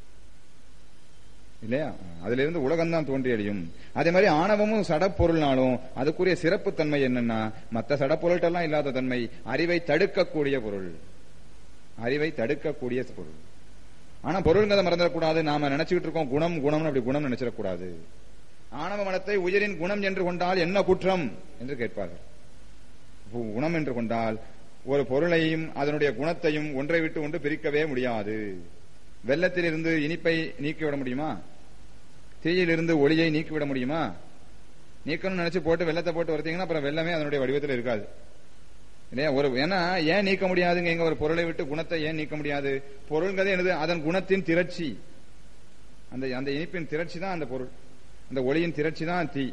Speaker 1: இல்லையா, அதுல இருந்து உலகம் தான் தோன்றி அழியும். அதே மாதிரி ஆணவமும் சடப்பொருள்னாலும் அதுக்குரிய சிறப்பு தன்மை என்னன்னா, மற்ற சடப்பொருள்கிட்டெல்லாம் இல்லாத தன்மை, அறிவை தடுக்கக்கூடிய பொருள். அறிவை தடுக்கக்கூடிய பொருள். ஆனா பொருள்ங்கிறத மறந்துடக்கூடாது. நாம நினைச்சுக்கிட்டு இருக்கோம் குணம் குணம்னு, அப்படி குணம் நினைச்சிடக்கூடாது. ஆணவ மனத்தை உயிரின் குணம் என்று கொண்டால் என்ன குற்றம் என்று கேட்பார்கள். குணம் என்று கொண்டால் ஒரு பொருளையும் அதனுடைய குணத்தையும் ஒன்றை விட்டு ஒன்று பிரிக்கவே முடியாது. வெள்ளத்தில் இருந்து இனிப்பை நீக்கிவிட முடியுமா? தீயிலிருந்து ஒளியை நீக்கிவிட முடியுமா? நீக்கணும்னு நினைச்சு போட்டு வெள்ளத்தை போட்டு வரத்தீங்கன்னா அப்புறம் வெள்ளமே அதனுடைய வடிவத்தில் இருக்காது இல்லையா. ஏன்னா ஏன் நீக்க முடியாதுங்க, எங்க ஒரு பொருளை விட்டு குணத்தை ஏன் நீக்க முடியாது? பொருள்ங்கிறது என்னது, அதன் குணத்தின் திரட்சி. அந்த இனிப்பின் திரட்சி தான் அந்த பொருள், அந்த ஒளியின் திரட்சி தான் தீ.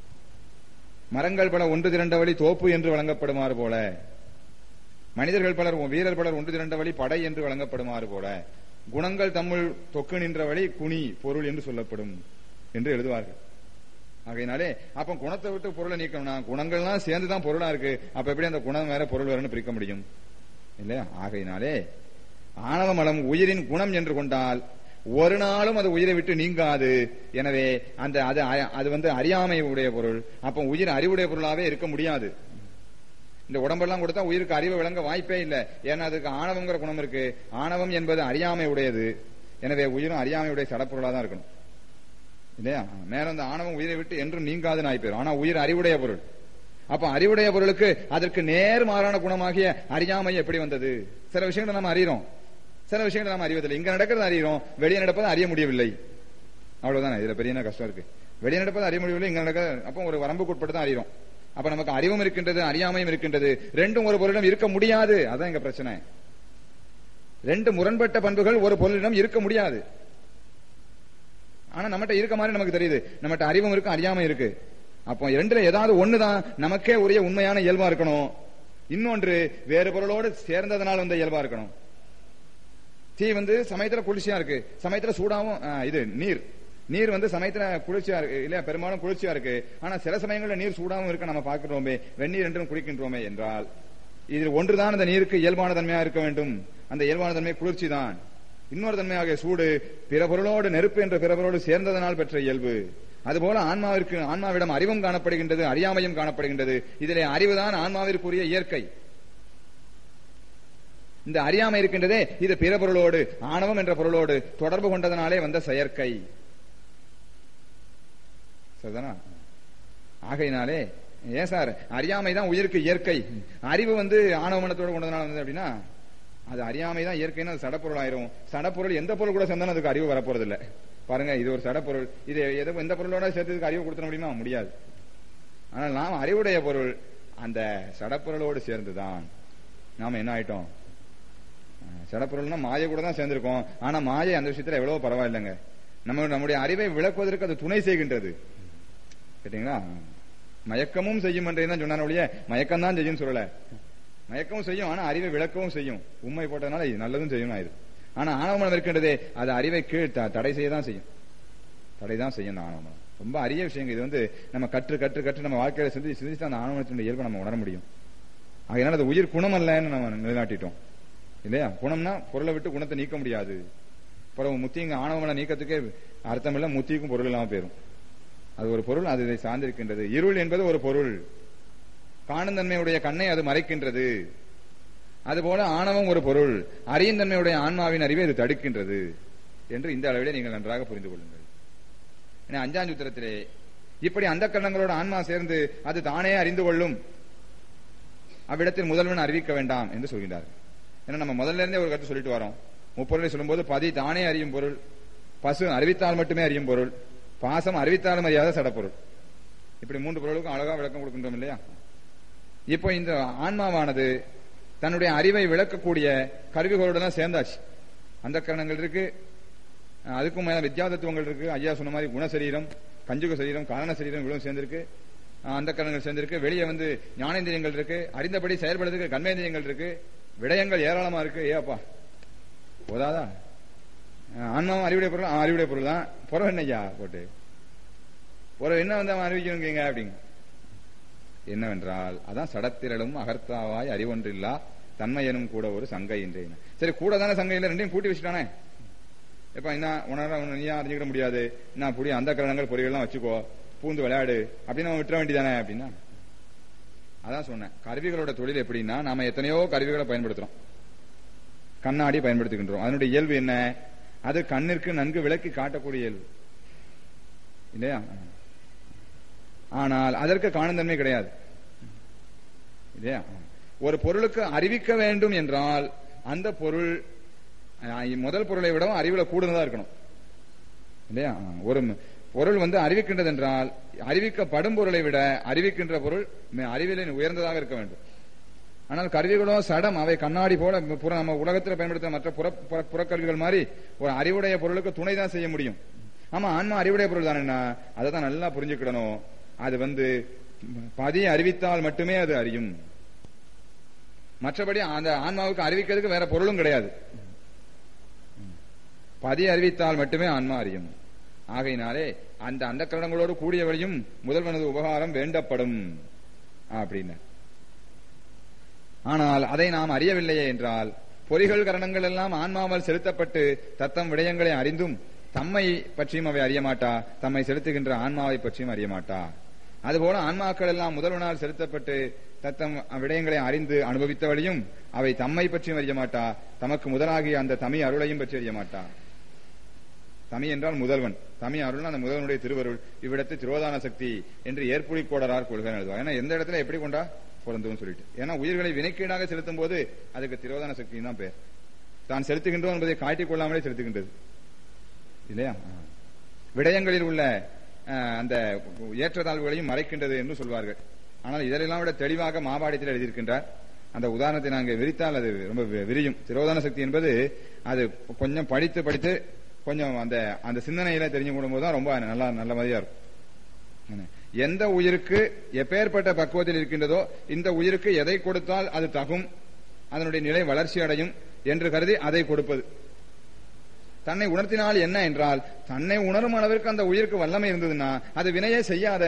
Speaker 1: மரங்கள் பல ஒன்று திரண்ட வழி தோப்பு என்று வழங்கப்படுமாறு போல, மனிதர்கள் பலர் வீரர் பலர் ஒன்று திரண்ட வழி படை என்று வழங்கப்படுமாறு போல, குணங்கள் தம்முள் தொக்கு நின்ற வழி குனி பொருள் என்று சொல்லப்படும் என்று எழுதுவார்கள். ஆகையினாலே அப்ப குணத்தை விட்டு பொருளை நீக்கணும்னா குணங்கள்லாம் சேர்ந்துதான் பொருளா இருக்கு. அப்ப எப்படி அந்த குணம் வேற பொருள் வேறன்னு பிரிக்க முடியும் இல்லையா? ஆகையினாலே ஆணவ மலம் உயிரின் குணம் என்று கொண்டால் ஒரு நாளும் அது உயிரை விட்டு நீங்காது. எனவே அது அறியாமை உடைய பொருள். அப்ப உயிர் அறிவுடைய பொருளாவே இருக்க முடியாது. இந்த உடம்பெல்லாம் கொடுத்தா உயிருக்கு அறிவு விளங்க வாய்ப்பே இல்லை. ஏன்னா அதுக்கு ஆணவங்கிற குணம் இருக்கு. ஆணவம் என்பது அறியாமை உடையது. எனவே உயிரும் அறியாமையுடைய சடப்பொருளா தான் இருக்கணும் இல்லையா. மேல அந்த ஆணவம் உயிரை விட்டு என்றும் நீங்காதுன்னு ஆயிப்போம். ஆனா உயிர் அறிவுடைய பொருள். அப்ப அறிவுடைய பொருளுக்கு அதற்கு நேர்மாறான குணமாகிய அறியாமை எப்படி வந்தது? சில விஷயங்களை நம்ம அறிகிறோம், சில விஷயங்களை நம்ம அறிவதில்லை. இங்க நடக்கிறது அறிகிறோம், வெளியே நடப்பதை அறிய முடியவில்லை. அவ்வளவுதானே. இதுல பெரிய கஷ்டம் இருக்கு. வெளியே நடப்பதை அறிய முடியவில்லை, இங்க நடக்க அப்ப ஒரு வரம்புக்குட்பட்டு தான் அறிகிறோம். அப்ப நமக்கு அறிவும் இருக்கின்றது, அறியாமையும் இருக்கின்றது. ரெண்டும் ஒரு பொருளிடம் இருக்க முடியாது. அதான் எங்க பிரச்சனை. ரெண்டு முரண்பட்ட பண்புகள் ஒரு பொருளிடம் இருக்க முடியாது. ஆனா நம்மகிட்ட இருக்க மாதிரி நமக்கு தெரியுது. நம்மகிட்ட அறிவும் இருக்கு, அறியாமை இருக்கு. அப்போ ரெண்டுல ஏதாவது ஒண்ணுதான் நமக்கே உரிய உண்மையான இயல்பா இருக்கணும். இன்னொன்று வேறு பொருளோடு சேர்ந்ததனால் வந்த இயல்பா இருக்கணும். தீ சமயத்துல குளிர்ச்சியா இருக்கு, சமயத்துல சூடாவும். இது நீர் சமயத்துல குளிர்ச்சியா இருக்கு இல்லையா, பெரும்பாலும் குளிர்ச்சியா இருக்கு. ஆனா சில சமயங்கள்ல நீர் சூடாவும் இருக்க நம்ம பார்க்கிறோமே, வெந்நீர் என்றும் குளிக்கின்றோமே என்றால் இதில் ஒன்றுதான் அந்த நீருக்கு இயல்பான தன்மையா இருக்க வேண்டும். அந்த இயல்பான தன்மை குளிர்ச்சி தான். இன்னொரு தன்மையாக சூடு பிற பொருளோடு, நெருப்பு என்ற பிற பொருளோடு சேர்ந்ததனால் பெற்ற இயல்பு. அதுபோல ஆன்மாவிடம் அறிவும் காணப்படுகின்றது, அறியாமையும் காணப்படுகின்றது. இதிலே அறிவுதான் ஆன்மாவிற்குரிய இயற்கை. இந்த அறியாமை இருக்கின்றதே, இது பிற பொருளோடு, ஆணவம் என்ற பொருளோடு தொடர்பு கொண்டதனாலே வந்த செயற்கை. சரிதானா? ஆகையினாலே ஏன் சார் அறியாமை தான் உயிருக்கு இயற்கை, அறிவு ஆணவ மனத்தோடு கொண்டதனால வந்தது அப்படின்னா அது அறியாமை தான் இயற்கைன்னு அது சடப்பொருள் ஆயிரும். சடப்பொருள் எந்த பொருள் கூட சேர்ந்தாலும் அதுக்கு அறிவு வரப்போறது இல்லை. பாருங்க, இது ஒரு சடப்பொருள். இது எந்த பொருளோட சேர்த்ததுக்கு அறிவு கொடுத்த முடியுமா? முடியாது. ஆனால் நாம் அறிவுடைய பொருள் அந்த சடப்பொருளோடு சேர்ந்துதான் நாம என்ன ஆயிட்டோம்? சடப்பொருள்னா மாயை கூட தான் சேர்ந்திருக்கோம். ஆனா மாயை அந்த விஷயத்துல எவ்வளவு பரவாயில்லைங்க. நம்முடைய அறிவை விளக்குவதற்கு அது துணை செய்கின்றது. கேட்டீங்களா? மயக்கமும் செய்யும் என்றே தான் சொன்ன ஒழிய மயக்கம் தான் செய்யும் சொல்லல. மயக்கவும் செய்யும், ஆனா அறிவை விளக்கவும் செய்யும். உண்மை போட்டதுனால இது நல்லதும் செய்யும் ஆயுது. ஆனா ஆணவமனம் இருக்கின்றதே, அது அறிவை கீழ் தடை செய்யதான் செய்யும். தடைதான் செய்யும் ஆணவமனம். ரொம்ப அரிய விஷயங்கள். இது நம்ம கற்று நம்ம வாழ்க்கையில சிந்திச்சு அந்த ஆணவமனத்தினுடைய இயல்பை நம்ம உணர முடியும். அதனால அது உயிர் குணம் அல்லன்னு நம்ம நிலைநாட்டிட்டோம் இல்லையா. குணம்னா பொருளை விட்டு குணத்தை நீக்க முடியாது. பிறகு முத்திங்க ஆணவமன நீக்கத்துக்கே அர்த்தம் இல்ல, முத்திக்கும் பொருள் இல்லாம போயிரும். அது ஒரு பொருள், அது இதை சார்ந்திருக்கின்றது. இருள் என்பது ஒரு பொருள். காணும் தன்மையுடைய கண்ணை அது மறைக்கின்றது. அதுபோல ஆணவம் ஒரு பொருள், அறியும் தன்மையுடைய ஆன்மாவின் அறிவை இது தடுக்கின்றது என்று இந்த அளவிலே நீங்கள் நன்றாக புரிந்து கொள்ளுங்கள். ஏன்னா 5ஆம் சூத்திரத்திலே இப்படி அந்த கரணங்களோட ஆன்மா சேர்ந்து அது தானே அறிந்து கொள்ளும், அவ்விடத்தில் முதல்வன் அறிவிக்க வேண்டாம் என்று சொல்கின்றார்கள். ஏன்னா நம்ம முதல்ல இருந்தே ஒரு கருத்து சொல்லிட்டு வரோம். முப்பொருளை சொல்லும்போது பதி தானே அறியும் பொருள், பசு அறிவித்தால் மட்டுமே அறியும் பொருள், பாசம் அறிவித்தாலும் அறியாத சடப்பொருள். இப்படி 3 பொருளுக்கும் அழகா விளக்கம் கொடுக்கின்றோம் இல்லையா? இப்போ இந்த ஆன்மாவானது தன்னுடைய அறிவை விளக்கக்கூடிய கருவிகளோடு தான் சேர்ந்தாச்சு. அந்த கரணங்கள் இருக்கு, அதுக்கும் மேல வித்யா தத்துவங்கள் இருக்கு. ஐயா சொன்ன மாதிரி குணசரீரம், கஞ்சுக சரீரம், காரண சரீரம் இவ்வளவு சேர்ந்திருக்கு. அந்த கரணங்கள் சேர்ந்திருக்கு. வெளியே ஞானேந்திரியங்கள் இருக்கு, அறிந்தபடி செயல்படுறதுக்கு கர்மேந்திரியங்கள் இருக்கு, விடயங்கள் ஏராளமா இருக்கு. ஏப்பா போதாதா? ஆன்மாவும் அறிவுடைய பொருள், அறிவுடைய பொருள் தான். புறம் என்னையா போட்டு புறம் என்ன அவன் அறிவிக்கணுங்க அப்படிங்க. என்னவென்றால் அதான் சடத்திரளும் அகர்த்தாவாய் அறிவொன்றில்லா தன்மையனும் கூட ஒரு சங்கை என்றேன். சரி, கூட தானே சங்கை இல்லை, ரெண்டையும் கூட்டி வச்சுட்டானே. இப்ப என்ன உணர நீயா அறிஞ்சுக்கிட முடியாது, என்ன புடி அந்த கரணங்கள் பொறிகள்லாம் வச்சுக்கோ, பூந்து விளையாடு அப்படின்னு நம்ம விட்டுற வேண்டியதானே அப்படின்னா. அதான் சொன்னேன், கருவிகளோட தொழில் எப்படின்னா, நாம எத்தனையோ கருவிகளை பயன்படுத்துறோம். கண்ணாடி பயன்படுத்துகின்றோம். அதனுடைய இயல்பு என்ன? அது கண்ணிற்கு நன்கு விளக்கி காட்டக்கூடிய இயல்பு இல்லையா? ஆனால் அதற்கு காணும் தன்மை கிடையாது இல்லையா? ஒரு பொருளுக்கு அறிவிக்க வேண்டும் என்றால் அந்த பொருள் முதல் பொருளை விடவும் அறிவுல கூடுதலா இருக்கணும் இல்லையா? ஒரு பொருள் அறிவிக்கின்றது என்றால் அறிவிக்கப்படும் பொருளை விட அறிவிக்கின்ற பொருள் அறிவியலின் உயர்ந்ததாக இருக்க வேண்டும். ஆனால் கருவிகளோ சடம், அவை கண்ணாடி போல நம்ம உலகத்தில் பயன்படுத்த மற்ற புறக்கருவிகள் மாதிரி ஒரு அறிவுடைய பொருளுக்கு துணை தான் செய்ய முடியும். ஆமா, ஆன்மா அறிவுடைய பொருள் தானே, அதை தான் நல்லா புரிஞ்சுக்கிடணும். அது பதி அறிவித்தால் மட்டுமே அது அறியும். மற்றபடி அந்த ஆன்மாவுக்கு அறிவிக்கிறதுக்கு வேற பொருளும் கிடையாது. பதி அறிவித்தால் மட்டுமே ஆன்மா அறியும். ஆகையினாலே அந்த கரணங்களோடு கூடிய வழியும் முதல்வனது உபகாரம் வேண்டப்படும் அப்படின்னு. ஆனால் அதை நாம் அறியவில்லையே என்றால் பொறிகள் கரணங்கள் எல்லாம் ஆன்மாவால் செலுத்தப்பட்டு தத்தம் விடயங்களை அறிந்தும் தம்மை பற்றியும் அவை அறிய மாட்டா, தம்மை செலுத்துகின்ற ஆன்மாவை பற்றியும் அறிய மாட்டா. அதுபோல ஆன்மாக்கள் எல்லாம் முதல்வனால் செலுத்தப்பட்டு தத்தம் விடயங்களை அறிந்து அனுபவித்த வழியும் அவை தம்மை பற்றியும் அறிய மாட்டா, தமக்கு முதலாகிய அந்த தமிழ் அருளையும் பற்றி அறிய மாட்டா. தமிழ் என்றால் முதல்வன், தமிழ் அருள் அந்த முதல்வனுடைய திருவருள். இவ்விடத்து திரோதான சக்தி என்று ஏற்புழி கோடரார் கொள்கை எழுதுவார். ஏன்னா எந்த இடத்துல எப்படி கொண்டா பொருந்தும் சொல்லிட்டு. ஏன்னா உயிர்களை வினைக்கீடாக செலுத்தும் போது அதுக்கு திரோதான சக்தின்னு தான் பேர். தான் செலுத்துகின்றோம் என்பதை காட்டிக் கொள்ளாமலே செலுத்துகின்றது இல்லையா? விடயங்களில் உள்ள அந்த ஏற்றத்தாழ்வுகளையும் மறைக்கின்றது என்று சொல்வார்கள். ஆனால் இதெல்லாம் விட தெளிவாக மாபாடியத்தில் எழுதியிருக்கின்றார். அந்த உதாரணத்தை நாங்கள் விரித்தால் அது ரொம்ப விரியும். திரோதான சக்தி என்பது அது கொஞ்சம் படித்து கொஞ்சம் அந்த சிந்தனையில தெரிஞ்சு கொள்ளும்போது தான் ரொம்ப நல்ல மாதிரியா இருக்கும். எந்த உயிருக்கு எப்பேற்பட்ட பக்குவத்தில் இருக்கின்றதோ இந்த உயிருக்கு எதை கொடுத்தால் அது தகும், அதனுடைய நிலை வளர்ச்சி அடையும் என்று கருதி அதை கொடுப்பது. தன்னை உணர்த்தினால் என்ன என்றால், தன்னை உணரும் அளவிற்கு அந்த உயிருக்கு வல்லமை இருந்ததுன்னா அது வினையே செய்யாத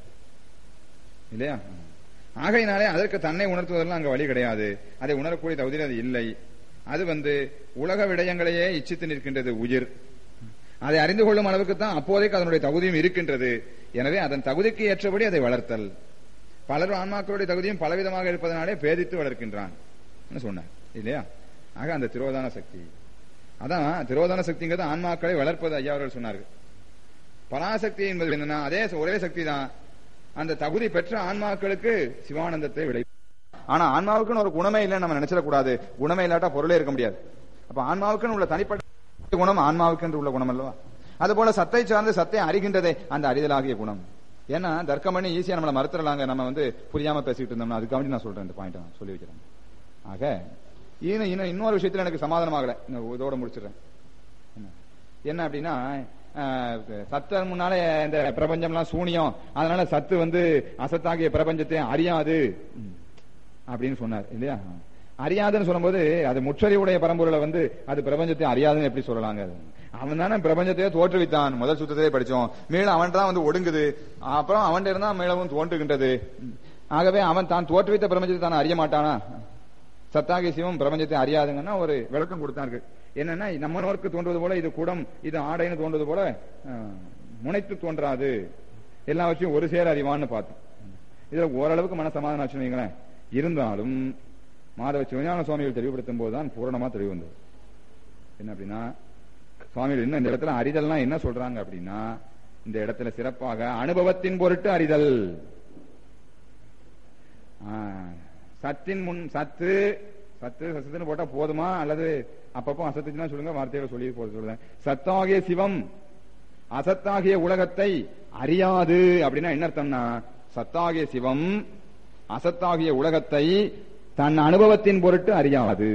Speaker 1: இல்லையா? ஆகையினாலே அதற்கு தன்னை உணர்த்துவதெல்லாம் அங்க வழி கிடையாது. அதை உணரக்கூடிய தகுதி அது இல்லை. அது உலக விடயங்களையே இச்சித்து நிற்கின்றது உயிர். அதை அறிந்து கொள்ளும் அளவுக்கு தான் அப்போதைக்கு அதனுடைய தகுதியும் இருக்கின்றது. எனவே அதன் தகுதிக்கு ஏற்றபடி அதை வளர்த்தல். பலரும் ஆன்மாக்களுடைய தகுதியும் பலவிதமாக இருப்பதனாலே பேதித்து வளர்க்கின்றான் சொன்னார் இல்லையா? ஆக அந்த திரோதான சக்தி, அதான் திரோதான சக்திங்கிறது ஆன்மாக்களை வளர்ப்பது. ஐயா அவர்கள் சொன்னார்கள். பராசக்தி என்பது என்னன்னா அதே ஒரே சக்தி தான் அந்த தகுதி பெற்ற ஆன்மாக்களுக்கு சிவானந்தத்தை விளை. ஆனா ஆன்மாவுக்குன்னு ஒரு குணமே இல்லைன்னு நம்ம நினைச்சிடக்கூடாது. குணமே இல்லாட்டா பொருளே இருக்க முடியாது. அப்ப ஆன்மாவுக்குன்னு உள்ள தனிப்பட்ட குணம் ஆன்மாவுக்கு உள்ள குணம் அல்லவா? அதுபோல சத்தை சார்ந்து சத்தை அறிகின்றதே அந்த அறிதலாகிய குணம். ஏன்னா தர்க்கம் பண்ணி ஈஸியா நம்மளை மறுத்துடலாங்க. நம்ம புரியாம பேசிட்டு இருந்தோம்னா அதுக்காக நான் சொல்றேன். இந்த பாயிண்ட் நான் சொல்லி வைக்கிறேன். ஆக இன்னொரு விஷயத்துல எனக்கு சமாதானம் ஆகல, இதோட முடிச்சிடுறேன். என்ன அப்படின்னா, சத்து முன்னால இந்த பிரபஞ்சம்லாம் சூனியம், அதனால சத்து அசத்தாகிய பிரபஞ்சத்தை அறியாது அப்படின்னு சொன்னார் இல்லையா? அறியாதுன்னு சொல்லும்போது அது முற்றறிவுடைய பரம்பொருளை அது பிரபஞ்சத்தை அறியாதுன்னு எப்படி சொல்லலாங்க? அவன் தானே பிரபஞ்சத்தையே தோற்றுவித்தான். முதல் சுத்தத்திலே படிச்சோம். மேலும் அவன் தான் ஒடுங்குது, அப்புறம் அவன் இருந்தா மேலவும் தோன்றுகின்றது. ஆகவே அவன் தான் தோற்றுவித்த பிரபஞ்சத்தை தான் அறிய மாட்டானா? சத்தாகிய சிவம் பிரபஞ்சத்தை அறியாதுங்கன்னா ஒரு விளக்கம் கொடுத்தார்கள். என்னன்னா, நம்ம நோருக்கு தோன்றுவது போல இது குடம், இது ஆடைன்னு தோன்றுவது போல முனைத்து தோன்றாது, எல்லாவற்றையும் ஒரு சேர அறிவான்னு பார்த்தோம். இதுல ஓரளவுக்கு மன சமாதானம் ஆச்சுன்னு வைங்களேன். இருந்தாலும் மாதவ சிவஞான சுவாமிகள் தெளிவுபடுத்தும் போதுதான் பூரணமா தெளிவு வந்தது. என்ன அப்படின்னா, சுவாமிகள் என்ன இந்த இடத்துல அறிதல்னா என்ன சொல்றாங்க அப்படின்னா, இந்த இடத்துல சிறப்பாக அனுபவத்தின் பொருட்டு அறிதல். சத்தின் முன் சத்து சத்து சத்துன்னு போட்டா போதுமா, அல்லது அப்பப்போ அசத்துச்சுன்னா சொல்லுங்க, வார்த்தைகளை சொல்லி சொல்றேன். சத்தாகிய சிவம் அசத்தாகிய உலகத்தை அறியாது அப்படின்னா என்ன அர்த்தம்னா, சத்தாகிய சிவம் அசத்தாகிய உலகத்தை தன் அனுபவத்தின் பொருட்டு அறியாது.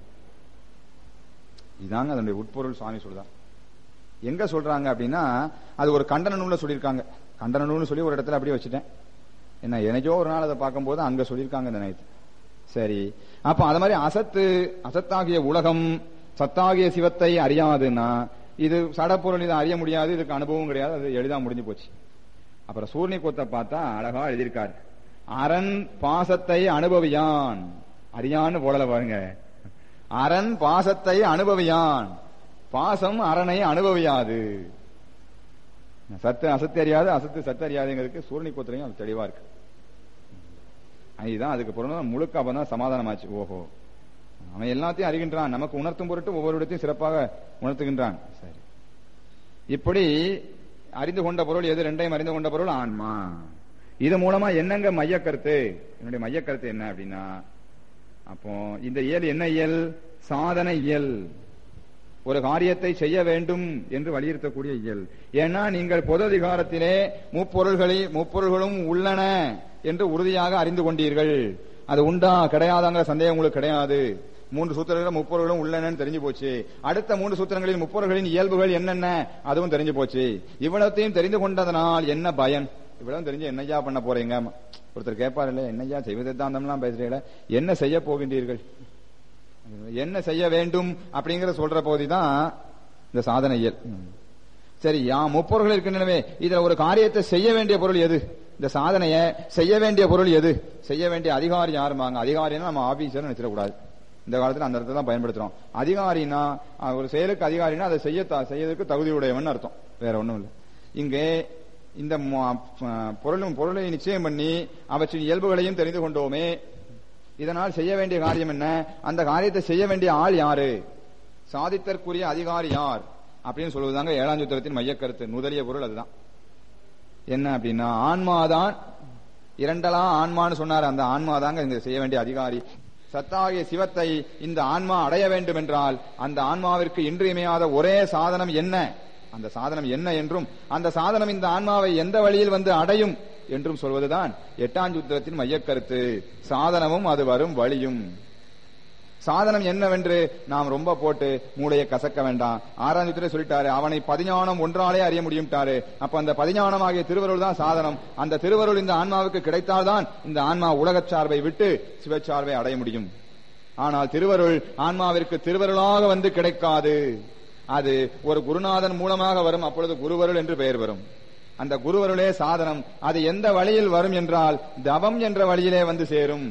Speaker 1: இதாங்க அதனுடைய உட்பொருள். சுவாமி சொல்றாங்க. எங்க சொல்றாங்க அப்படின்னா, அது ஒரு கண்டன நூல்ல சொல்லியிருக்காங்க. கண்டன நூல்னு சொல்லி ஒரு இடத்துல அப்படியே வச்சுட்டேன். என்ன எனக்கோ ஒரு நாள் அதை பார்க்கும் போது அங்க சொல்லியிருக்காங்க இந்த நினைத்து. சரி, அப்ப அது மாதிரி அசத்தாகிய உலகம் சத்தாகிய சிவத்தை அறியாதுன்னா, இது சடப்பொருள், இதை அறிய முடியாது, இதுக்கு அனுபவம் கிடையாது, அது எளிதா முடிஞ்சு போச்சு. அப்புறம் சூர்ணி கோத்தை பார்த்தா அழகா எழுதியிருக்காரு. அரண் பாசத்தை அனுபவியான், அறியான்னு போடல பாருங்க. அரண் பாசத்தை அனுபவியான், பாசம் அரனை அனுபவியாது. சத்து அசத்து அறியாது, அசத்து சத்து அறியாதுங்கிறதுக்கு சூர்ணி கோத்திலையும் அது தெளிவா இருக்கு. இதுதான் அதுக்கு பொருள். முழுக்க அப்பதான் சமாதானமாச்சு. ஓஹோ, அவன் எல்லாத்தையும் அறிகின்றான், நமக்கு உணர்த்தும் பொருட்டு ஒவ்வொரு இடத்தையும் சிறப்பாக உணர்த்துகின்றான். சரி, இப்படி அறிந்து கொண்ட பொருள் எது? ரெண்டையும் அறிந்து கொண்ட பொருள் ஆன்மா. இது மூலமா என்னங்க மைய கருத்து? என்னுடைய மைய கருத்து என்ன அப்படின்னா, அப்போ இந்த இயல் என்ன இயல்? சாதன இயல். ஒரு காரியத்தை செய்ய வேண்டும் என்று வலியுறுத்தக்கூடிய இயல். ஏன்னா நீங்கள் பொது அதிகாரத்திலே முப்பொருள்களும் உள்ளன என்று உறுதியாக அறிந்து கொண்டீர்கள். அது உண்டா கிடையாதாங்கிற சந்தேகம் உங்களுக்கு கிடையாது. 3 சூத்திரங்கள் முப்பொருளும் உள்ளனன்னு தெரிஞ்சு போச்சு. அடுத்த 3 சூத்திரங்களில் முப்பொருள்களின் இயல்புகள் என்னென்ன அதுவும் தெரிஞ்சு போச்சு. இவ்வளத்தையும் தெரிந்து கொண்டதனால் என்ன பயன்? இவ்வளவு தெரிஞ்சு என்னையா பண்ண போறீங்க? ஒருத்தர் கேட்பாரு, இல்ல என்னையா செய்வ சித்தாந்தம்லாம் பேசுறீங்களா, என்ன செய்ய போகின்றீர்கள், என்ன செய்ய வேண்டும் அப்படிங்கிற சொல்ற போதுதான் இந்த சாதனை இயல். சரி, முப்பொருள்கள் இருக்கின்றனவே, இதுல ஒரு காரியத்தை செய்ய வேண்டிய பொருள் எது? இந்த சாதனைய செய்ய வேண்டிய பொருள் எது? செய்ய வேண்டிய அதிகாரி யாருமாங்க? அதிகாரினா நம்ம ஆபீசர் நினைச்சிடக்கூடாது. இந்த காலத்துல அந்த அர்த்தத்தை தான் பயன்படுத்துறோம். அதிகாரினா ஒரு செயலுக்கு அதிகாரினா அதை செய்யறதுக்கு தகுதியுடையவன் அர்த்தம், வேற ஒண்ணும் இல்லை. இங்கே இந்த பொருளை நிச்சயம் பண்ணி அவற்றின் இயல்புகளையும் தெரிந்து கொண்டோமே, இதனால் செய்ய வேண்டிய காரியம் என்ன? அந்த காரியத்தை செய்ய வேண்டிய ஆள் யாரு? சாதித்தற்குரிய அதிகாரி யார் அப்படின்னு சொல்லுவதாங்க 7ஆம் சூத்திரத்தின் மையக்கருத்து. முதலிய பொருள் அதுதான். என்ன அப்படின்னா, ஆன்மாதான். இரண்டலாம் ஆன்மான்னு சொன்னார். அந்த ஆன்மாதாங்க இங்க செய்ய வேண்டிய அதிகாரி. சத்தாகிய சிவத்தை இந்த ஆன்மா அடைய வேண்டும் என்றால் அந்த ஆன்மாவிற்கு இன்றியமையாத ஒரே சாதனம் என்ன, அந்த சாதனம் என்ன என்றும், அந்த சாதனம் இந்த ஆன்மாவை எந்த வழியில் வந்து அடையும் என்றும் சொல்வதுதான் 8ஆம் சூத்திரத்தின் மையக்கருத்து. சாதனமும் அது வரும் வழியும். சாதனம் என்னவென்று நாம் ரொம்ப போட்டு மூளையை கசக்க வேண்டாம். 6ஆம் சூத்திரம் சொல்லிட்டாரு, அவனை பதிஞானம் ஒன்றாலே அறிய முடியும்ட்டாரு. அப்ப அந்த பதிஞானம் ஆகிய திருவருள் தான் சாதனம். அந்த திருவருள் இந்த ஆன்மாவுக்கு கிடைத்தால்தான் இந்த ஆன்மா உலகச் சார்பை விட்டு சிவச்சார்பை அடைய முடியும். ஆனால் திருவருள் ஆன்மாவிற்கு திருவருளாக வந்து கிடைக்காது. அது ஒரு குருநாதன் மூலமாக வரும். அப்பொழுது குருவருள் என்று பெயர் வரும். அந்த குருவருளே சாதனம். அது எந்த வழியில் வரும் என்றால் தவம் என்ற வழியிலே வந்து சேரும்.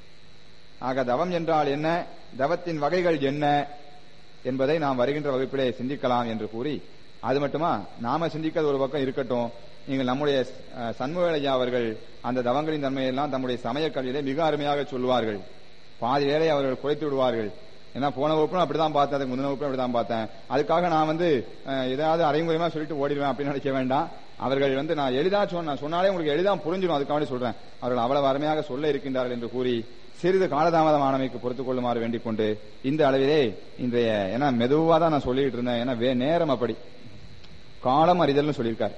Speaker 1: ஆக தவம் என்றால் என்ன, தவத்தின் வகைகள் என்ன என்பதை நாம் வருகின்ற வகுப்பிலே சிந்திக்கலாம் என்று கூறி, அது மட்டுமா நாம சிந்திக்கிறது ஒரு பக்கம் இருக்கட்டும், நீங்கள் நம்முடைய சண்முகையா அவர்கள் அந்த தவங்களின் தன்மையெல்லாம் தம்முடைய சமய கல்வியிலே மிக அருமையாக சொல்வார்கள். பாதி வேலை அவர்கள் குறைத்து விடுவார்கள். ஏன்னா போன வகுப்பும் அப்படிதான் பார்த்தேன், அதுக்கு முந்தின வகுப்பும் அப்படிதான் பார்த்தேன். அதுக்காக நான் ஏதாவது அரைமுறைமா சொல்லிட்டு ஓடிடுவேன் அப்படின்னு நினைக்க வேண்டாம். அவர்கள் நான் எளிதா சொன்னாலே உங்களுக்கு எளிதா புரிஞ்சிடும், அதுக்காக சொல்றேன். அவர்கள் அவ்வளவு அருமையாக சொல்ல இருக்கின்றார்கள் என்று கூறி சிறிது காலதாமதமானமைக்கு பொறுத்துக் கொள்ளுமாறு வேண்டிக் கொண்டு இந்த அளவிலே இன்றைய, ஏன்னா மெதுவா தான் நான் சொல்லிட்டு இருந்தேன், ஏன்னா நேரம் அப்படி காலம் அறிதல்னு சொல்லியிருக்காரு.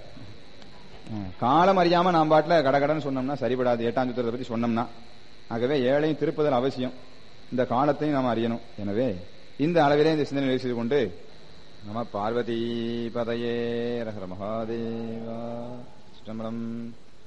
Speaker 1: காலம் அறியாம நாம் பாட்டுல கடகடன்னு சொன்னோம்னா சரிபடாது. 8ஆம் சூத்திரத்தை பத்தி சொன்னோம்னா, ஆகவே ஏழையும் திருப்புதல் அவசியம், இந்த காலத்தையும் நாம் அறியணும். எனவே இந்த அளவிலே இந்த சிந்தனை செய்து கொண்டு நம பார்வதி பதையே ரஹர மகாதேவா சிதம்பரம்